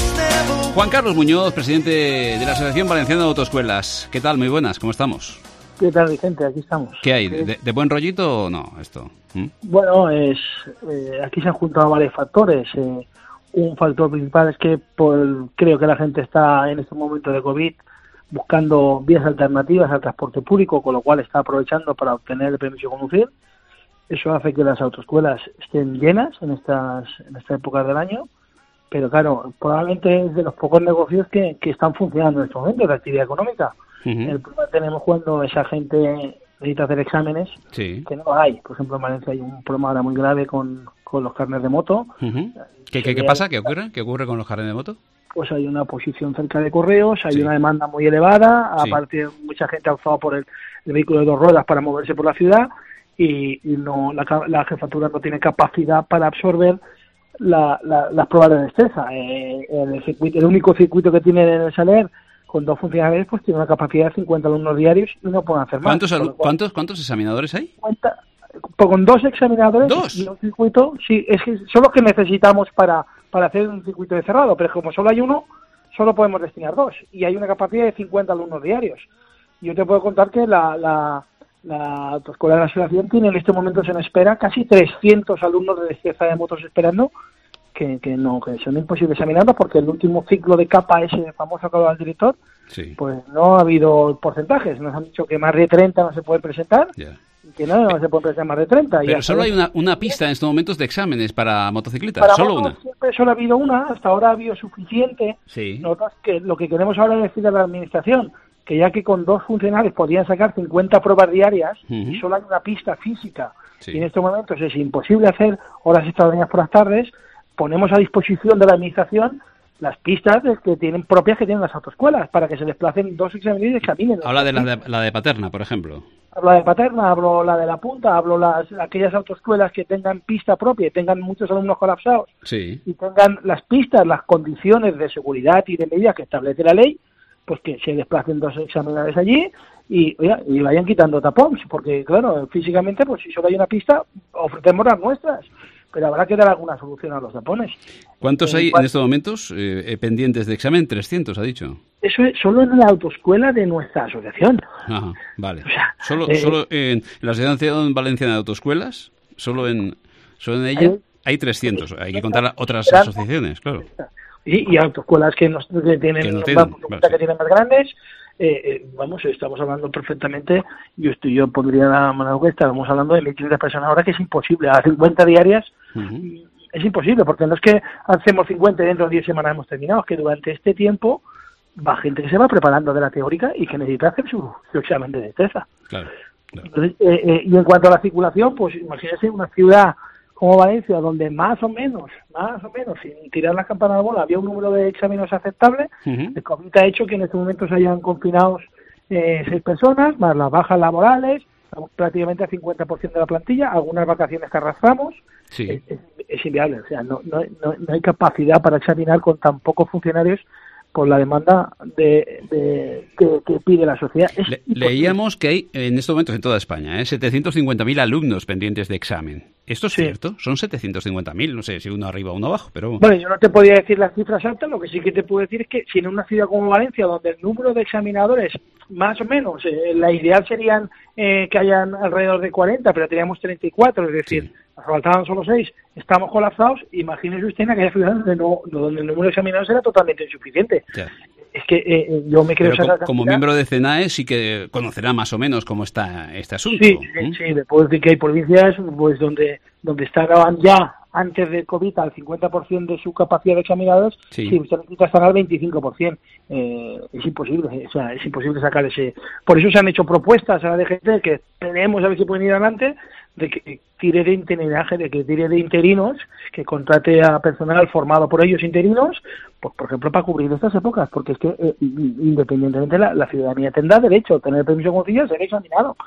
Juan Carlos Muñoz, presidente de la Asociación Valenciana de Autoescuelas. ¿Qué tal? Muy buenas, ¿cómo estamos? ¿Qué tal, Vicente? Aquí estamos. ¿Qué hay? ¿De, de buen rollito o no esto? ¿Mm? Bueno, es eh, aquí se han juntado varios factores. Eh, un factor principal es que por, creo que la gente está en este momento de COVID buscando vías alternativas al transporte público, con lo cual está aprovechando para obtener el permiso de conducir. Eso hace que las autoescuelas estén llenas en estas en esta época del año, pero claro, probablemente es de los pocos negocios que, que están funcionando en este momento de actividad económica. Uh-huh. El problema que tenemos cuando esa gente necesita hacer exámenes, sí, que no hay. Por ejemplo, en Valencia hay un problema ahora muy grave con, con los carnets de moto. Uh-huh. ¿Qué, qué, ¿Qué pasa? ¿Qué ocurre? ¿Qué ocurre con los carnets de moto? Pues hay una posición cerca de correos, hay sí. una demanda muy elevada, sí. aparte mucha gente ha optado por el, el vehículo de dos ruedas para moverse por la ciudad y, y no la, la jefatura no tiene capacidad para absorber la, la, las pruebas de destreza. Eh, el, circuito, el único circuito que tiene en el Saler con dos funcionarios pues tiene una capacidad de cincuenta alumnos diarios y no pueden hacer más. ¿Cuántos, alu- ¿cuántos, ¿Cuántos examinadores hay? Cuenta, con dos examinadores ¿Dos? y un circuito, sí, es que son los que necesitamos para, para hacer un circuito de cerrado, pero como solo hay uno, solo podemos destinar dos, y hay una capacidad de cincuenta alumnos diarios. Yo te puedo contar que la, la, la autoescuela de la Asociación tiene en este momento en espera casi trescientos alumnos de destreza de motos esperando, que, que no, que son imposibles examinarlos, porque el último ciclo de capa, ese famoso que hablaba el director, sí. pues no ha habido porcentajes, nos han dicho que más de treinta no se pueden presentar, yeah. que no, no se pueden presentar más de treinta. Pero solo hay una, una pista en estos momentos de exámenes para motocicletas, para solo motos, una. Siempre solo ha habido una, hasta ahora ha habido suficiente. Sí. Nosotros que lo que queremos ahora es decir a la administración que ya que con dos funcionarios podían sacar cincuenta pruebas diarias uh-huh. y solo hay una pista física, sí. y en estos momentos es imposible hacer horas extraordinarias por las tardes, ponemos a disposición de la administración las pistas que tienen propias que tienen las autoescuelas para que se desplacen dos exámenes y examinen. Habla de la, de la de Paterna, por ejemplo. Hablo de Paterna, hablo la de La Punta, hablo las aquellas autoescuelas que tengan pista propia y tengan muchos alumnos colapsados sí. y tengan las pistas, las condiciones de seguridad y de medidas que establece la ley, pues que se desplacen dos examinadores allí y, oiga, y vayan quitando tapones, porque claro, físicamente pues si solo hay una pista ofrecemos las nuestras, pero habrá que dar alguna solución a los tapones. ¿Cuántos hay en estos momentos eh, pendientes de examen? trescientos, ha dicho. Eso es solo en la autoescuela de nuestra asociación. Ajá, vale. O sea, solo, eh, solo en la Asociación Valenciana de Autoescuelas, solo en, solo en ella, hay, hay trescientos. Hay que contar otras asociaciones, claro. Y, y autoescuelas que, nos, que tienen, que, no tienen, vamos, que tienen más grandes. Eh, eh, vamos, estamos hablando perfectamente, yo estoy, yo pondría la mano que estamos hablando de mil quinientas personas ahora, que es imposible, a cincuenta diarias uh-huh. es imposible, porque no es que hacemos cincuenta y dentro de diez semanas hemos terminado, es que durante este tiempo va gente que se va preparando de la teórica y que necesita hacer su, su examen de destreza. Claro, claro. Entonces, eh, eh, y en cuanto a la circulación, pues imagínense una ciudad como Valencia, donde más o menos, más o menos, sin tirar las campanas al bola, había un número de exámenes aceptable, uh-huh. el COVID ha hecho que en este momento se hayan confinados eh, seis personas, más las bajas laborales, prácticamente al cincuenta por ciento de la plantilla, algunas vacaciones que arrastramos, sí. es, es, es inviable, o sea, no, no, no, no hay capacidad para examinar con tan pocos funcionarios por la demanda de, de que, que pide la sociedad. Es Le, leíamos que hay en estos momentos en toda España ¿eh? setecientos cincuenta mil alumnos pendientes de examen. ¿Esto es sí. cierto? Son setecientos cincuenta mil, no sé si uno arriba o uno abajo, pero... Bueno, yo no te podía decir las cifras exactas, lo que sí que te puedo decir es que si en una ciudad como Valencia, donde el número de examinadores, más o menos, eh, la ideal serían eh, que hayan alrededor de cuarenta, pero teníamos treinta y cuatro, es decir, sí. nos faltaban solo seis, estamos colapsados, imagínese usted en aquella ciudad donde, no, donde el número de examinadores era totalmente insuficiente. Ya. Es que eh, yo me creo... Pero como, como miembro de CENAE sí que conocerá más o menos cómo está este asunto. Sí, sí, ¿eh? sí, le puedo decir que hay provincias pues donde donde estaban ya antes del COVID al cincuenta por ciento de su capacidad de examinadores, sí, sí se necesita estar al veinticinco por ciento. Eh, es imposible, o sea, es imposible sacar ese... Por eso se han hecho propuestas a la D G T que tenemos a ver si pueden ir adelante, de que tire de interinaje, de que tire de interinos, que contrate a personal formado por ellos interinos, pues por ejemplo para cubrir estas épocas, porque es que eh, independientemente la, la ciudadanía tendrá derecho a tener permiso de conciliar, ser examinado.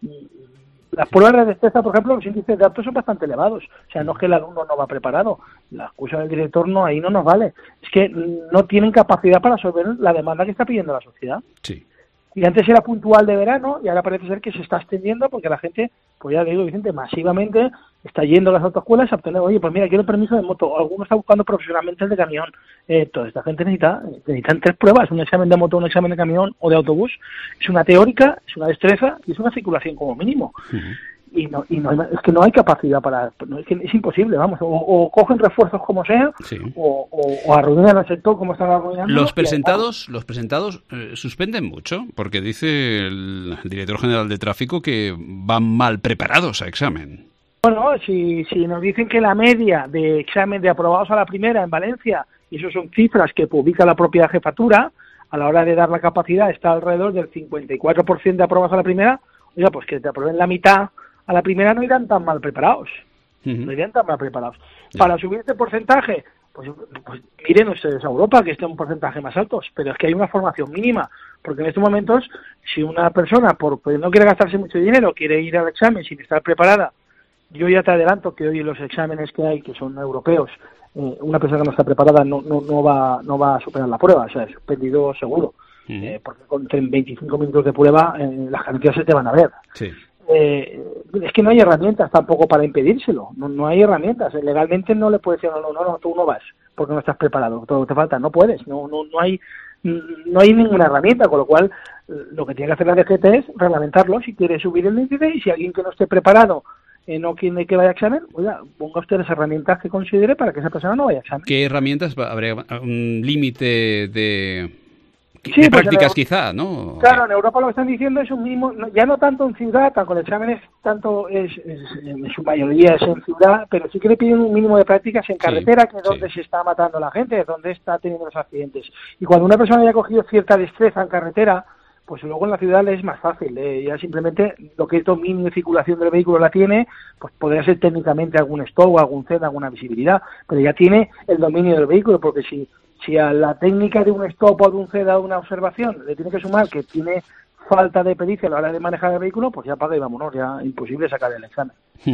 Las pruebas de destreza, por ejemplo, los índices de aptos son bastante elevados. O sea, no es que el alumno no va preparado. La excusa del director no, ahí no nos vale. Es que no tienen capacidad para resolver la demanda que está pidiendo la sociedad. Sí. Y antes era puntual de verano y ahora parece ser que se está extendiendo porque la gente, pues ya le digo, Vicente, masivamente está yendo a las autoescuelas a obtener, oye, pues mira, quiero permiso de moto. Alguno está buscando profesionalmente el de camión. Eh, toda esta gente necesita, necesitan tres pruebas, un examen de moto, un examen de camión o de autobús. Es una teórica, es una destreza y es una circulación como mínimo. Uh-huh. Y no, y no hay, es que no hay capacidad para, no, es que es imposible, vamos, o, o cogen refuerzos como sea, sí. o, o, o arruinan el sector como están arruinando. Los presentados, los presentados eh, suspenden mucho, porque dice el director general de tráfico que van mal preparados a examen. Bueno, si, si nos dicen que la media de examen de aprobados a la primera en Valencia, y eso son cifras que publica la propia jefatura, a la hora de dar la capacidad está alrededor del cincuenta y cuatro por ciento de aprobados a la primera, oiga, pues que te aprueben la mitad a la primera no irán tan mal preparados. Uh-huh. No irán tan mal preparados. Yeah. Para subir este porcentaje, pues, pues miren ustedes a Europa, que esté un porcentaje más alto, pero es que hay una formación mínima, porque en estos momentos, si una persona por pues, no quiere gastarse mucho dinero, quiere ir al examen sin estar preparada, yo ya te adelanto que hoy los exámenes que hay, que son europeos, eh, una persona que no está preparada no, no, no, va, no va a superar la prueba, o sea, es suspendido seguro, uh-huh. eh, porque con veinticinco minutos de prueba eh, las garantías se te van a ver. Sí. Eh, es que no hay herramientas tampoco para impedírselo, no, no hay herramientas, legalmente no le puedes decir no, no, no, no, tú no vas porque no estás preparado, todo te falta, no puedes, no, no, no hay no hay ninguna herramienta, con lo cual lo que tiene que hacer la D G T es reglamentarlo si quiere subir el índice y si alguien que no esté preparado eh, no quiere que vaya a examen, oiga, ponga usted las herramientas que considere para que esa persona no vaya a examen. ¿Qué herramientas? ¿Habría un límite de... Sí, de prácticas pues quizá, ¿no? Claro, en Europa lo que están diciendo es un mínimo, ya no tanto en ciudad, tan con exámenes, tanto es, es, en su mayoría es en ciudad, pero sí que le piden un mínimo de prácticas en carretera, sí, que es donde sí. se está matando la gente, es donde está teniendo los accidentes. Y cuando una persona haya cogido cierta destreza en carretera, pues luego en la ciudad le es más fácil, eh, ya simplemente lo que es dominio de circulación del vehículo la tiene, pues podría ser técnicamente algún stop, algún C E D, alguna visibilidad, pero ya tiene el dominio del vehículo, porque si Si a la técnica de un stop o de un C E D o de una observación le tiene que sumar que tiene falta de pericia a la hora de manejar el vehículo, pues ya paga y vámonos, ya imposible sacar el examen.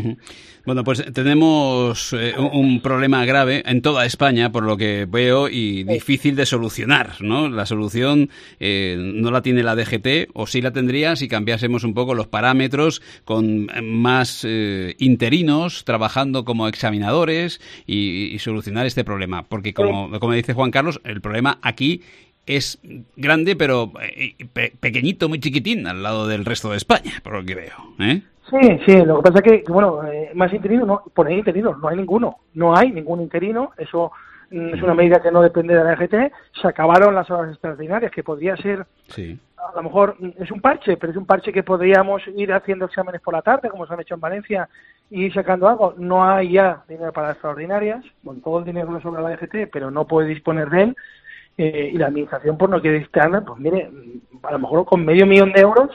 Bueno, pues tenemos eh, un, un problema grave en toda España, por lo que veo, y difícil de solucionar, ¿no? La solución eh, no la tiene la D G T, o sí la tendría si cambiásemos un poco los parámetros con más eh, interinos trabajando como examinadores y, y solucionar este problema. Porque, como, como dice Juan Carlos, el problema aquí es grande, pero pe- pequeñito, muy chiquitín, al lado del resto de España, por lo que veo, ¿eh? Sí, sí, lo que pasa es que, bueno, eh, más interinos, no, poner interinos, no hay ninguno, no hay ningún interino, eso mm, es una medida que no depende de la D G T, se acabaron las horas extraordinarias, que podría ser, sí. a lo mejor es un parche, pero es un parche que podríamos ir haciendo exámenes por la tarde, como se han hecho en Valencia, y ir sacando algo. No hay ya dinero para las extraordinarias, con todo el dinero que sobra la D G T, pero no puede disponer de él, eh, y la administración, por no quiere dictarla, pues mire, a lo mejor con medio millón de euros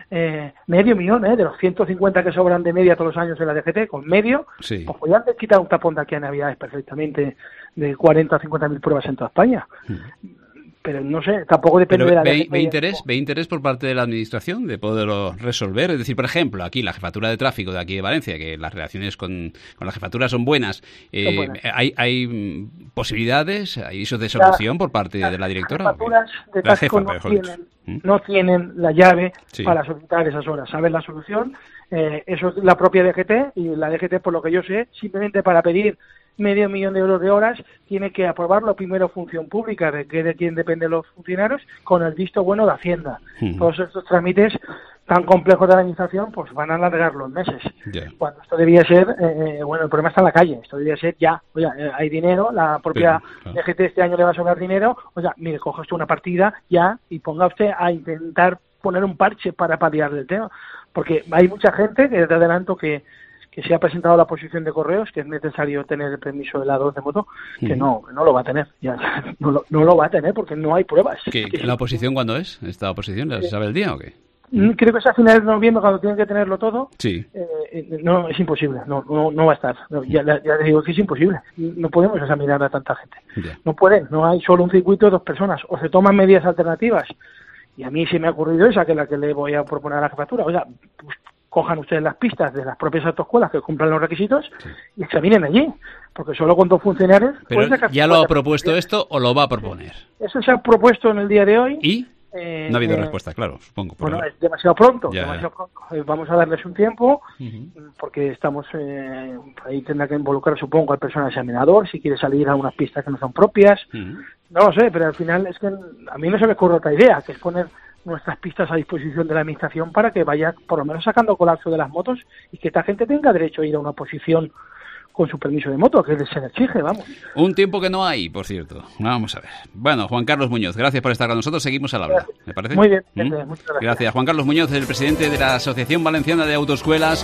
eh, medio millón, ¿eh? De los ciento cincuenta que sobran de media todos los años en la D G T, con medio, sí. pues podían quitar un tapón de aquí a Navidades perfectamente de cuarenta a cincuenta mil pruebas en toda España. Mm. Pero no sé, tampoco depende Pero de la ve, D G T. Ve interés, ¿Ve interés por parte de la Administración de poderlo resolver? Es decir, por ejemplo, aquí la Jefatura de Tráfico de aquí de Valencia, que las relaciones con, con la Jefatura son buenas, eh, son buenas. ¿hay, ¿hay posibilidades, hay eso de solución la, por parte de la directora? Las jefaturas de tráfico no, tienen, ¿Mm? no tienen la llave sí. para solicitar esas horas. ¿Sabes la solución? Eh, eso es la propia D G T, y la D G T, por lo que yo sé, simplemente para pedir medio millón de euros de horas, tiene que aprobarlo primero Función Pública, de que de quién dependen los funcionarios, con el visto bueno de Hacienda. Uh-huh. Todos estos trámites tan complejos de la administración, pues van a alargar los meses. Yeah. Cuando esto debía ser, eh, bueno, el problema está en la calle, esto debía ser ya, oye, eh, hay dinero, la propia Pero, claro. D G T este año le va a sobrar dinero, o sea, mire, coja usted una partida ya y ponga usted a intentar poner un parche para paliar el tema, porque hay mucha gente, que te adelanto que que se ha presentado la posición de correos, que es necesario tener el permiso de la dos de moto, que mm. no no lo va a tener, ya no lo, no lo va a tener porque no hay pruebas. ¿Qué, que ¿La oposición cuándo es? ¿Esta oposición? ¿Se sabe el día o qué? Creo que es a finales de noviembre cuando tienen que tenerlo todo. Sí. Eh, no, es imposible, no no, no va a estar. No, ya, ya les digo que es imposible. No podemos examinar a tanta gente. Yeah. No pueden, no hay solo un circuito de dos personas. O se toman medidas alternativas. Y a mí se me ha ocurrido esa, que es la que le voy a proponer a la jefatura. O sea, pues, cojan ustedes las pistas de las propias autoescuelas que cumplan los requisitos sí. y examinen allí, porque solo con dos funcionarios... ¿Pero ya lo ha propuesto esto o lo va a proponer? Eso se ha propuesto en el día de hoy. ¿Y? Eh, no ha habido eh, respuesta, claro, supongo. Bueno, ahora. es demasiado pronto, ya, demasiado pronto. Eh, vamos a darles un tiempo, uh-huh. porque estamos... Eh, ahí tendrá que involucrar, supongo, al personal examinador, si quiere salir a unas pistas que no son propias. Uh-huh. No lo sé, pero al final es que a mí no se me ocurre otra idea, que es poner nuestras pistas a disposición de la administración para que vaya por lo menos sacando colapso de las motos y que esta gente tenga derecho a ir a una posición con su permiso de moto, que se le exige, vamos. Un tiempo que no hay, por cierto. Vamos a ver. Bueno, Juan Carlos Muñoz, gracias por estar con nosotros. Seguimos al habla, ¿me parece? Muy bien, ¿Mm? muchas gracias. Gracias. Juan Carlos Muñoz, el presidente de la Asociación Valenciana de Autoescuelas.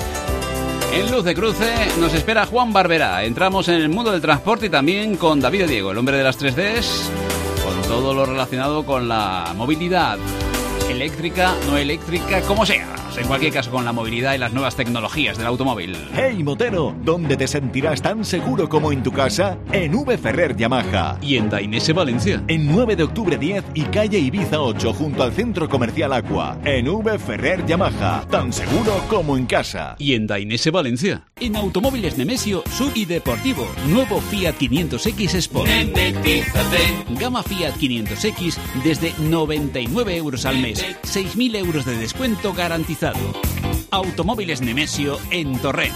En Luz de Cruce nos espera Juan Barberá. Entramos en el mundo del transporte y también con David Diego, el hombre de las tres Ds, con todo lo relacionado con la movilidad. Eléctrica, no eléctrica, como sea. En cualquier caso, con la movilidad y las nuevas tecnologías del automóvil. Hey, motero, ¿dónde te sentirás tan seguro como en tu casa? En V Ferrer Yamaha. ¿Y en Dainese Valencia? En nueve de octubre diez y calle Ibiza ocho, junto al Centro Comercial Aqua. En V Ferrer Yamaha, tan seguro como en casa. ¿Y en Dainese Valencia? En Automóviles Nemesio, Sub y Deportivo. Nuevo Fiat quinientos X Sport. Nemetízate. Gama Fiat quinientos X desde noventa y nueve euros al mes. seis mil euros de descuento garantizado. Automóviles Nemesio en Torrent.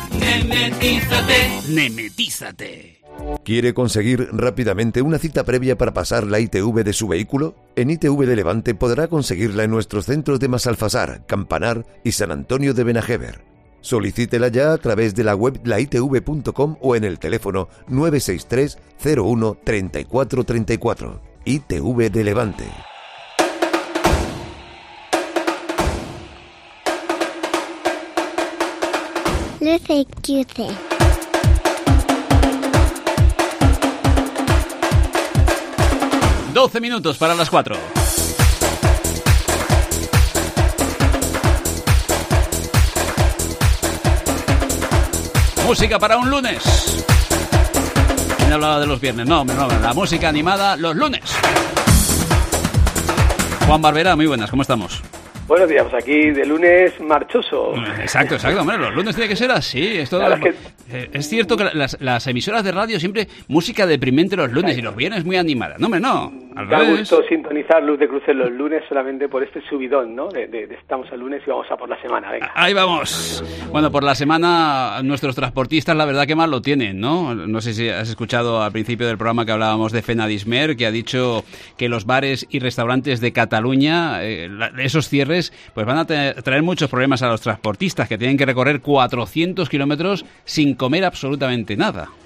Nemetízate. Nemetízate. ¿Quiere conseguir rápidamente una cita previa para pasar la I T V de su vehículo? En I T V de Levante podrá conseguirla en nuestros centros de Masalfasar, Campanar y San Antonio de Benajever. Solicítela ya a través de la web la i t v punto com o en el teléfono nueve seis tres cero uno treinta y cuatro treinta y cuatro. I T V de Levante. Luz de Cruce. doce minutos para las cuatro. Música para un lunes. ¿Quién hablaba de los viernes? No, no, la música animada los lunes. Juan Barberá, muy buenas, ¿cómo estamos? Buenos días, pues aquí de lunes marchoso. Exacto, exacto, hombre, los lunes tiene que ser así. Es, todo, es, que... eh, es cierto que las, las emisoras de radio siempre música deprimente los lunes y los viernes muy animada. No, hombre, no. Al da revés. gusto sintonizar Luz de Cruce los lunes solamente por este subidón, ¿no? De, de, de estamos al lunes y vamos a por la semana, venga. Ahí vamos. Bueno, por la semana nuestros transportistas la verdad que mal lo tienen, ¿no? No sé si has escuchado al principio del programa que hablábamos de Fenadismer, que ha dicho que los bares y restaurantes de Cataluña, eh, esos cierres, pues van a traer muchos problemas a los transportistas, que tienen que recorrer cuatrocientos kilómetros sin comer absolutamente nada.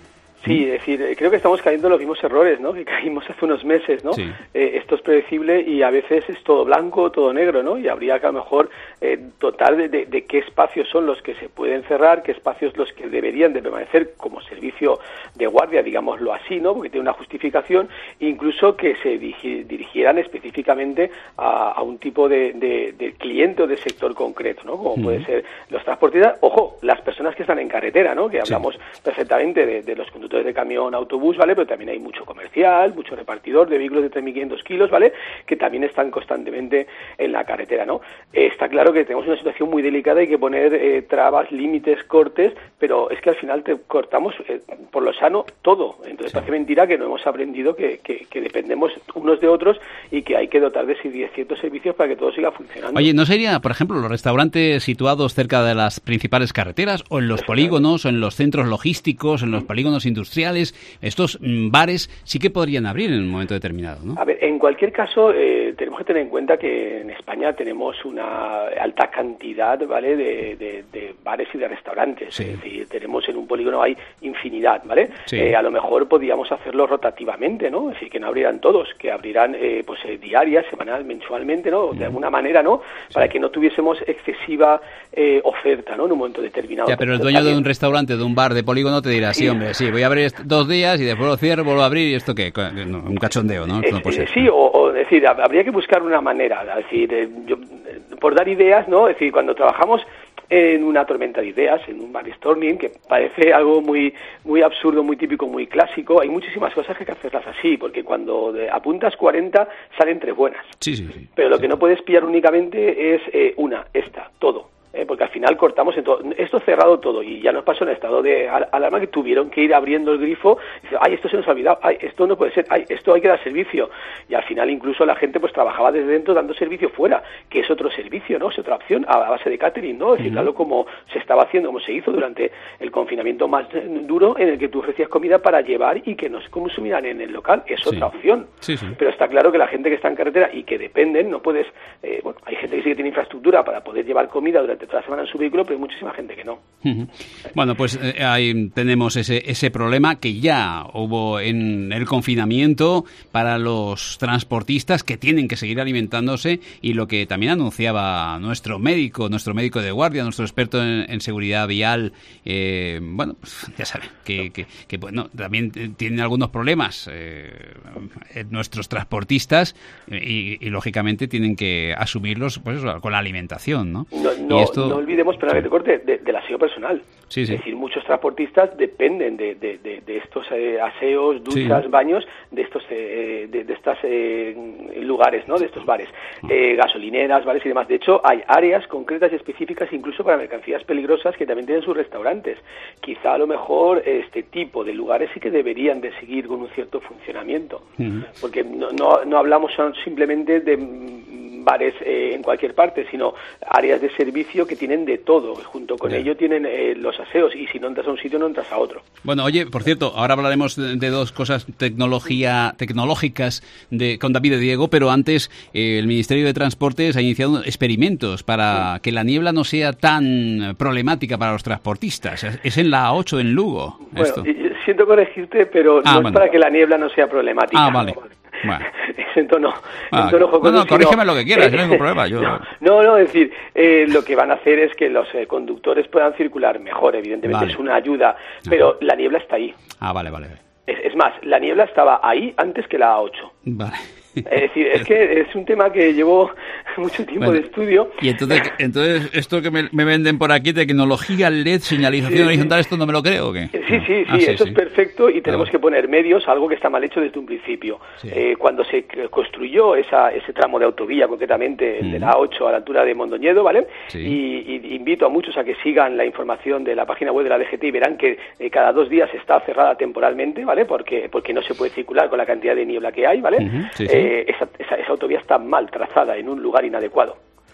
Sí, es decir, creo que estamos cayendo en los mismos errores, ¿no? Que caímos hace unos meses, ¿no? Sí. Eh, esto es predecible y a veces es todo blanco, todo negro, ¿no? Y habría que a lo mejor eh, dotar de, de, de qué espacios son los que se pueden cerrar, qué espacios los que deberían de permanecer como servicio de guardia, digámoslo así, ¿no? Porque tiene una justificación, incluso que se dirigi, dirigieran específicamente a, a un tipo de, de, de cliente o de sector concreto, ¿no? Como mm. puede ser los transportistas, ojo, las personas que están en carretera, ¿no? Que hablamos sí. perfectamente de, de los conductores de camión, autobús, ¿vale? Pero también hay mucho comercial, mucho repartidor de vehículos de tres mil quinientos kilos, ¿vale? Que también están constantemente en la carretera, ¿no? Eh, está claro que tenemos una situación muy delicada, hay que poner eh, trabas, límites, cortes, pero es que al final te cortamos eh, por lo sano todo. Entonces sí. parece mentira que no hemos aprendido que, que, que dependemos unos de otros y que hay que dotar de ciertos servicios para que todo siga funcionando. Oye, ¿no sería, por ejemplo, los restaurantes situados cerca de las principales carreteras o en los polígonos o en los centros logísticos, en los polígonos industriales? Estos mm, bares sí que podrían abrir en un momento determinado, ¿no? A ver, en cualquier caso, eh, tenemos que tener en cuenta que en España tenemos una alta cantidad, ¿vale?, de, de, de bares y de restaurantes. Sí. Es decir, tenemos en un polígono hay infinidad, ¿vale? Sí. Eh, a lo mejor podríamos hacerlo rotativamente, ¿no? Es decir, que no abrirán todos, que abrirán eh, pues eh, diarias, semanal, mensualmente, ¿no? De alguna manera, ¿no? Sí. Para que no tuviésemos excesiva eh, oferta, ¿no? En un momento determinado. Ya, pero el dueño también de un restaurante, de un bar, de polígono te dirá, sí, sí hombre, sí, voy a abrir dos días y después lo cierro, vuelvo a abrir y esto qué, no, un cachondeo, ¿no? no puede ser. Sí, o, o decir, habría que buscar una manera, es decir, eh, yo, por dar ideas, ¿no? Es decir, cuando trabajamos en una tormenta de ideas, en un brainstorming, que parece algo muy muy absurdo, muy típico, muy clásico, hay muchísimas cosas que hay que hacerlas así, porque cuando apuntas cuarenta salen tres buenas. Sí, sí, sí. Pero lo sí. que no puedes pillar únicamente es eh, una, esta, todo. Eh, porque al final cortamos en todo, esto cerrado todo y ya nos pasó en el estado de alarma que tuvieron que ir abriendo el grifo y decir, ay, esto se nos ha olvidado, ay, esto no puede ser, ay, esto hay que dar servicio y al final incluso la gente pues trabajaba desde dentro dando servicio fuera, que es otro servicio, ¿no? Es otra opción a base de catering, ¿no? Es decir, claro, como se estaba haciendo, como se hizo durante el confinamiento más duro en el que tú ofrecías comida para llevar y que nos consumieran en el local, es otra sí. opción. Sí, sí. Pero está claro que la gente que está en carretera y que dependen, no puedes, eh, bueno, hay gente que sí que tiene infraestructura para poder llevar comida durante toda la semana en su vehículo, pero hay muchísima gente que no. Uh-huh. Bueno, pues eh, ahí tenemos ese, ese problema que ya hubo en el confinamiento para los transportistas que tienen que seguir alimentándose y lo que también anunciaba nuestro médico, nuestro médico de guardia, nuestro experto en, en seguridad vial, eh, bueno, pues ya saben, que, que, que bueno, también tienen algunos problemas eh, nuestros transportistas y, y lógicamente tienen que asumirlos pues, con la alimentación, ¿no? No, no, y esto... no olvidemos, pero sí. que te corte, de, del aseo personal. Sí, sí. Es decir, muchos transportistas dependen de, de, de, de estos eh, aseos, duchas, sí. baños, de estos eh, de, de estas eh, lugares, ¿no? De estos bares, eh, gasolineras, bares y demás. De hecho, hay áreas concretas y específicas incluso para mercancías peligrosas que también tienen sus restaurantes. Quizá a lo mejor este tipo de lugares sí que deberían de seguir con un cierto funcionamiento, uh-huh. porque no, no, no hablamos simplemente de bares eh, en cualquier parte, sino áreas de servicio que tienen de todo. Junto con yeah. ello tienen eh, los aseos y si no entras a un sitio no entras a otro. Bueno, oye, por cierto, ahora hablaremos de, de dos cosas tecnología tecnológicas de, con David de Diego, pero antes eh, el Ministerio de Transportes ha iniciado experimentos para sí. que la niebla no sea tan problemática para los transportistas. Es en la A ocho en Lugo. Bueno, esto. siento corregirte, pero ah, no bueno. es para que la niebla no sea problemática. Ah, vale. Bueno. Es en tono, ah, en tono jocoso, no, no, corrígeme sino, lo que quieras, eh, no tengo problema. Yo... No, no, no, es decir, eh, lo que van a hacer es que los eh, conductores puedan circular mejor, evidentemente vale. es una ayuda, pero ah. la niebla está ahí. Ah, vale, vale. Es, es más, la niebla estaba ahí antes que la A ocho. Vale. Es decir, es que es un tema que llevó mucho tiempo bueno, de estudio. Y entonces, entonces esto que me, me venden por aquí, tecnología L E D, señalización sí, horizontal, ¿esto no me lo creo o qué? Sí, sí, sí, ah, sí eso sí. es perfecto y tenemos ah, que poner medios, algo que está mal hecho desde un principio. Sí. Eh, cuando se construyó esa, ese tramo de autovía, concretamente el mm. de la A ocho a la altura de Mondoñedo, ¿vale? Sí. Y, y invito a muchos a que sigan la información de la página web de la D G T y verán que eh, cada dos días está cerrada temporalmente, ¿vale? Porque, porque no se puede circular con la cantidad de niebla que hay, ¿vale? Uh-huh. Sí, sí. Eh, esa, esa, esa autovía está mal trazada en un lugar inadecuado.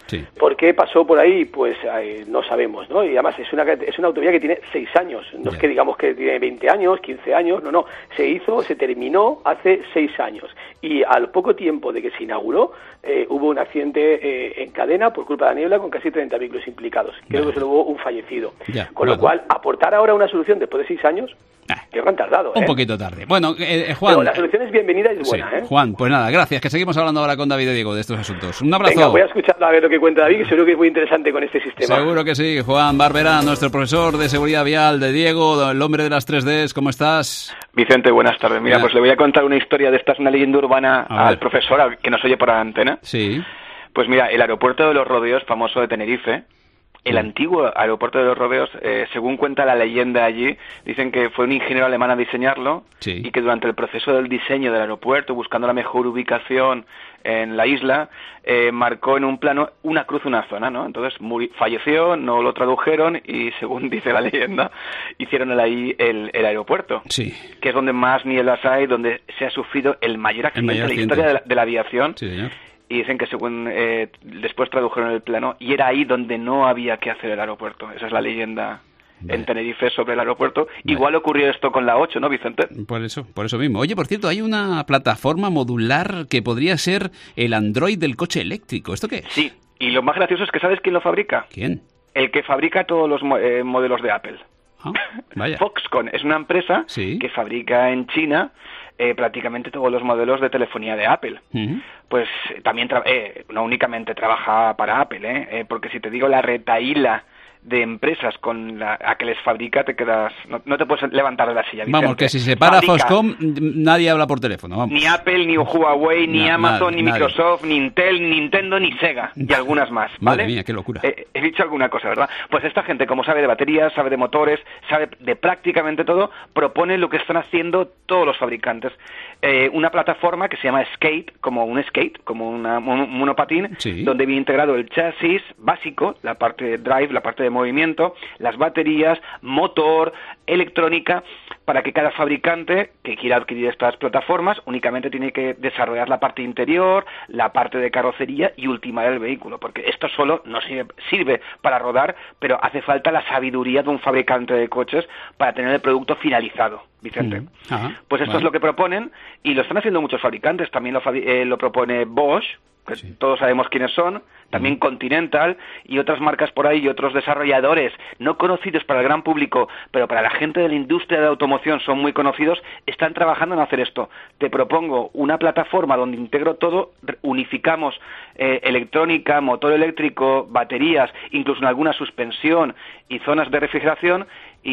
Sí. ¿Por qué pasó por ahí? Pues eh, no sabemos, ¿no? Y además es una, es una autovía que tiene seis años, no yeah. es que digamos que tiene veinte años, quince años, no, no, se hizo, se terminó hace seis años. Y al poco tiempo de que se inauguró, eh, hubo un accidente eh, en cadena por culpa de la niebla con casi treinta vehículos implicados. Creo yeah. que solo hubo un fallecido. Yeah. Con bueno. lo cual, aportar ahora una solución después de seis años, creo que han tardado. Un ¿eh? poquito tarde. Bueno, eh, Juan... Pero la solución es bienvenida y es buena, sí. ¿eh? Juan, pues nada, gracias, que seguimos hablando ahora con David y Diego de estos asuntos. Un abrazo. Venga, voy a escucharlo a ver lo que cuenta David, que seguro que es muy interesante con este sistema. Seguro que sí. Juan Barberá, nuestro profesor de seguridad vial, de Diego, el hombre de las tres Ds, ¿cómo estás? Vicente, buenas tardes. Mira, Mira. pues le voy a contar una historia de esta, es una leyenda urbana al profesor que nos oye por la antena. Sí. Pues mira, el aeropuerto de los Rodeos, famoso de Tenerife, el antiguo aeropuerto de los Rodeos, eh, según cuenta la leyenda allí, dicen que fue un ingeniero alemán a diseñarlo sí. y que durante el proceso del diseño del aeropuerto, buscando la mejor ubicación en la isla, eh, marcó en un plano una cruz, una zona, ¿no? Entonces muri- falleció, no lo tradujeron y, según dice la leyenda, hicieron ahí el, el aeropuerto, sí. que es donde más nieblas hay, donde se ha sufrido el mayor accidente de la historia de la, de la aviación. Sí, señor. Y dicen que según eh, después tradujeron el plano, y era ahí donde no había que hacer el aeropuerto. Esa es la leyenda vale. en Tenerife sobre el aeropuerto. Vale. Igual ocurrió esto con la ocho, ¿no, Vicente? Por eso, por eso mismo. Oye, por cierto, hay una plataforma modular que podría ser el Android del coche eléctrico. ¿Esto qué es? Sí, y lo más gracioso es que ¿sabes quién lo fabrica? ¿Quién? El que fabrica todos los eh, modelos de Apple. Ah, vaya. Foxconn es una empresa ¿Sí? que fabrica en China eh, prácticamente todos los modelos de telefonía de Apple. Uh-huh. Pues eh, también, tra- eh, no únicamente trabaja para Apple, ¿eh? Eh, porque si te digo la retaíla de empresas con la a que les fabrica, te quedas, no, no te puedes levantar de la silla, Vicente. Vamos, que si se para Fabrica. Foxconn, nadie habla por teléfono, vamos. Ni Apple, ni Huawei, ni Na- Amazon, nadie, ni nadie. Microsoft, ni Intel, ni Nintendo, ni Sega, y algunas más, ¿vale? Madre mía, qué locura. Eh, he dicho alguna cosa, ¿verdad? Pues esta gente, como sabe de baterías, sabe de motores, sabe de prácticamente todo, propone lo que están haciendo todos los fabricantes. Eh, una plataforma que se llama Skate, como un skate, como una, un monopatín, sí. donde viene integrado el chasis básico, la parte de drive, la parte de movimiento, las baterías, motor, electrónica, para que cada fabricante que quiera adquirir estas plataformas únicamente tiene que desarrollar la parte interior, la parte de carrocería y ultimar el vehículo, porque esto solo no sirve, sirve para rodar, pero hace falta la sabiduría de un fabricante de coches para tener el producto finalizado, Vicente. Mm. Ajá, pues esto vale. es lo que proponen y lo están haciendo muchos fabricantes, también lo, fabi- eh, lo propone Bosch, que Sí. todos sabemos quiénes son, también Continental y otras marcas por ahí y otros desarrolladores no conocidos para el gran público, pero para la gente de la industria de la automoción son muy conocidos, están trabajando en hacer esto. Te propongo una plataforma donde integro todo, re- unificamos eh, electrónica, motor eléctrico, baterías, incluso en alguna suspensión y zonas de refrigeración,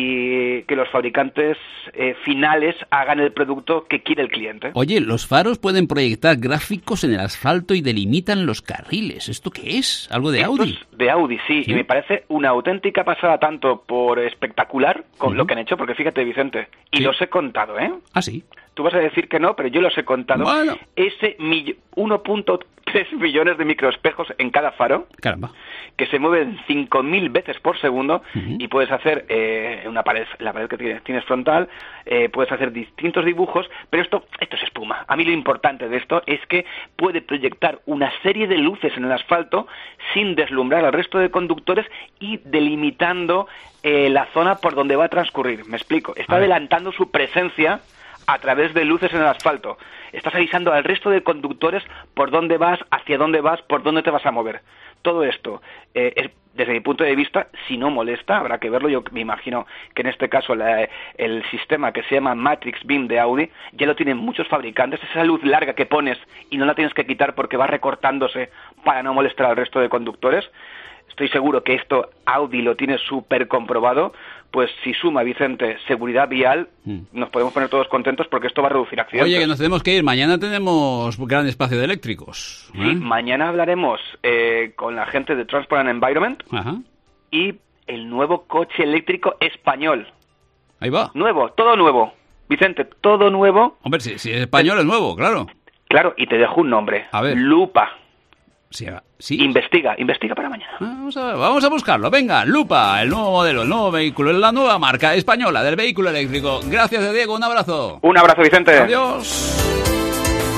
y que los fabricantes eh, finales hagan el producto que quiere el cliente. Oye, los faros pueden proyectar gráficos en el asfalto y delimitan los carriles. ¿Esto qué es? ¿Algo de Esto Audi? es de Audi, sí, ¿Sí? y me parece una auténtica pasada tanto por espectacular con Ujú. lo que han hecho, porque fíjate, Vicente, y Sí. los he contado, ¿eh? Ah, sí. Tú vas a decir que no, pero yo los he contado. Bueno. Ese mill- uno punto tres millones de microespejos en cada faro, Caramba. que se mueven cinco mil veces por segundo, Ujú. y puedes hacer eh, una pared, la pared que tienes, tienes frontal, eh, puedes hacer distintos dibujos, pero esto, esto es espuma. A mí lo importante de esto es que puede proyectar una serie de luces en el asfalto sin deslumbrar al resto de conductores y delimitando eh, la zona por donde va a transcurrir. Me explico. Está A ver. adelantando su presencia a través de luces en el asfalto. Estás avisando al resto de conductores por dónde vas, hacia dónde vas, por dónde te vas a mover. Todo esto, eh, es, desde mi punto de vista, si no molesta, habrá que verlo. Yo me imagino que en este caso la, el sistema que se llama Matrix Beam de Audi ya lo tienen muchos fabricantes. Esa luz larga que pones y no la tienes que quitar porque va recortándose para no molestar al resto de conductores. Estoy seguro que esto Audi lo tiene súper comprobado. Pues si suma, Vicente, seguridad vial, Mm. nos podemos poner todos contentos porque esto va a reducir accidentes. Oye, que nos tenemos que ir. Mañana tenemos gran espacio de eléctricos. Sí, ¿eh? mañana hablaremos eh, con la gente de Transport and Environment Ajá. y el nuevo coche eléctrico español. Ahí va. Nuevo, todo nuevo. Vicente, todo nuevo. Hombre, si, si es español es nuevo, claro. Claro, y te dejo un nombre. A ver. Lupa. Sí, sí. Investiga, investiga para mañana. Ah, Vamos a, vamos a buscarlo. Venga, Lupa, el nuevo modelo, el nuevo vehículo, la nueva marca española del vehículo eléctrico. Gracias, Diego. Un abrazo. Un abrazo, Vicente. Adiós.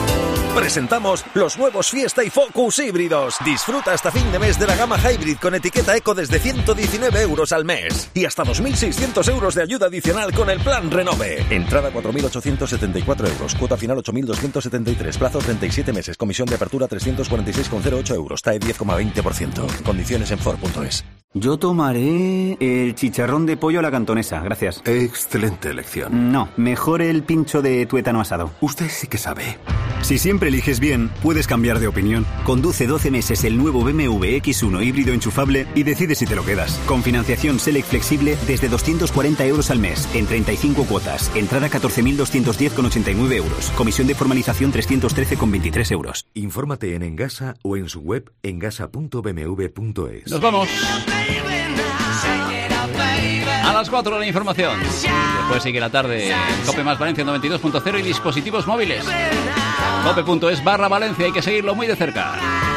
Presentamos los nuevos Fiesta y Focus híbridos. Disfruta hasta fin de mes de la gama Hybrid con etiqueta Eco desde ciento diecinueve euros al mes. Y hasta dos mil seiscientos euros de ayuda adicional con el plan Renove. Entrada cuatro mil ochocientos setenta y cuatro euros. Cuota final ocho mil doscientos setenta y tres. Plazo treinta y siete meses. Comisión de apertura trescientos cuarenta y seis coma cero ocho euros. T A E diez coma veinte por ciento. Condiciones en Ford punto es. Yo tomaré el chicharrón de pollo a la cantonesa, gracias. Excelente elección. No, mejor el pincho de tuétano asado. Usted sí que sabe. Si siempre eliges bien, puedes cambiar de opinión. Conduce doce meses el nuevo B M W X uno híbrido enchufable y decide si te lo quedas. Con financiación Select flexible desde doscientos cuarenta euros al mes, en treinta y cinco cuotas. Entrada catorce mil doscientos diez con ochenta y nueve euros. Comisión de formalización trescientos trece con veintitrés euros. Infórmate en Engasa o en su web engasa punto b m w punto es. Nos vamos. A las cuatro la información. Después sigue la tarde. Cope más Valencia noventa y dos punto cero y dispositivos móviles. Cope punto es barra Valencia. Hay que seguirlo muy de cerca.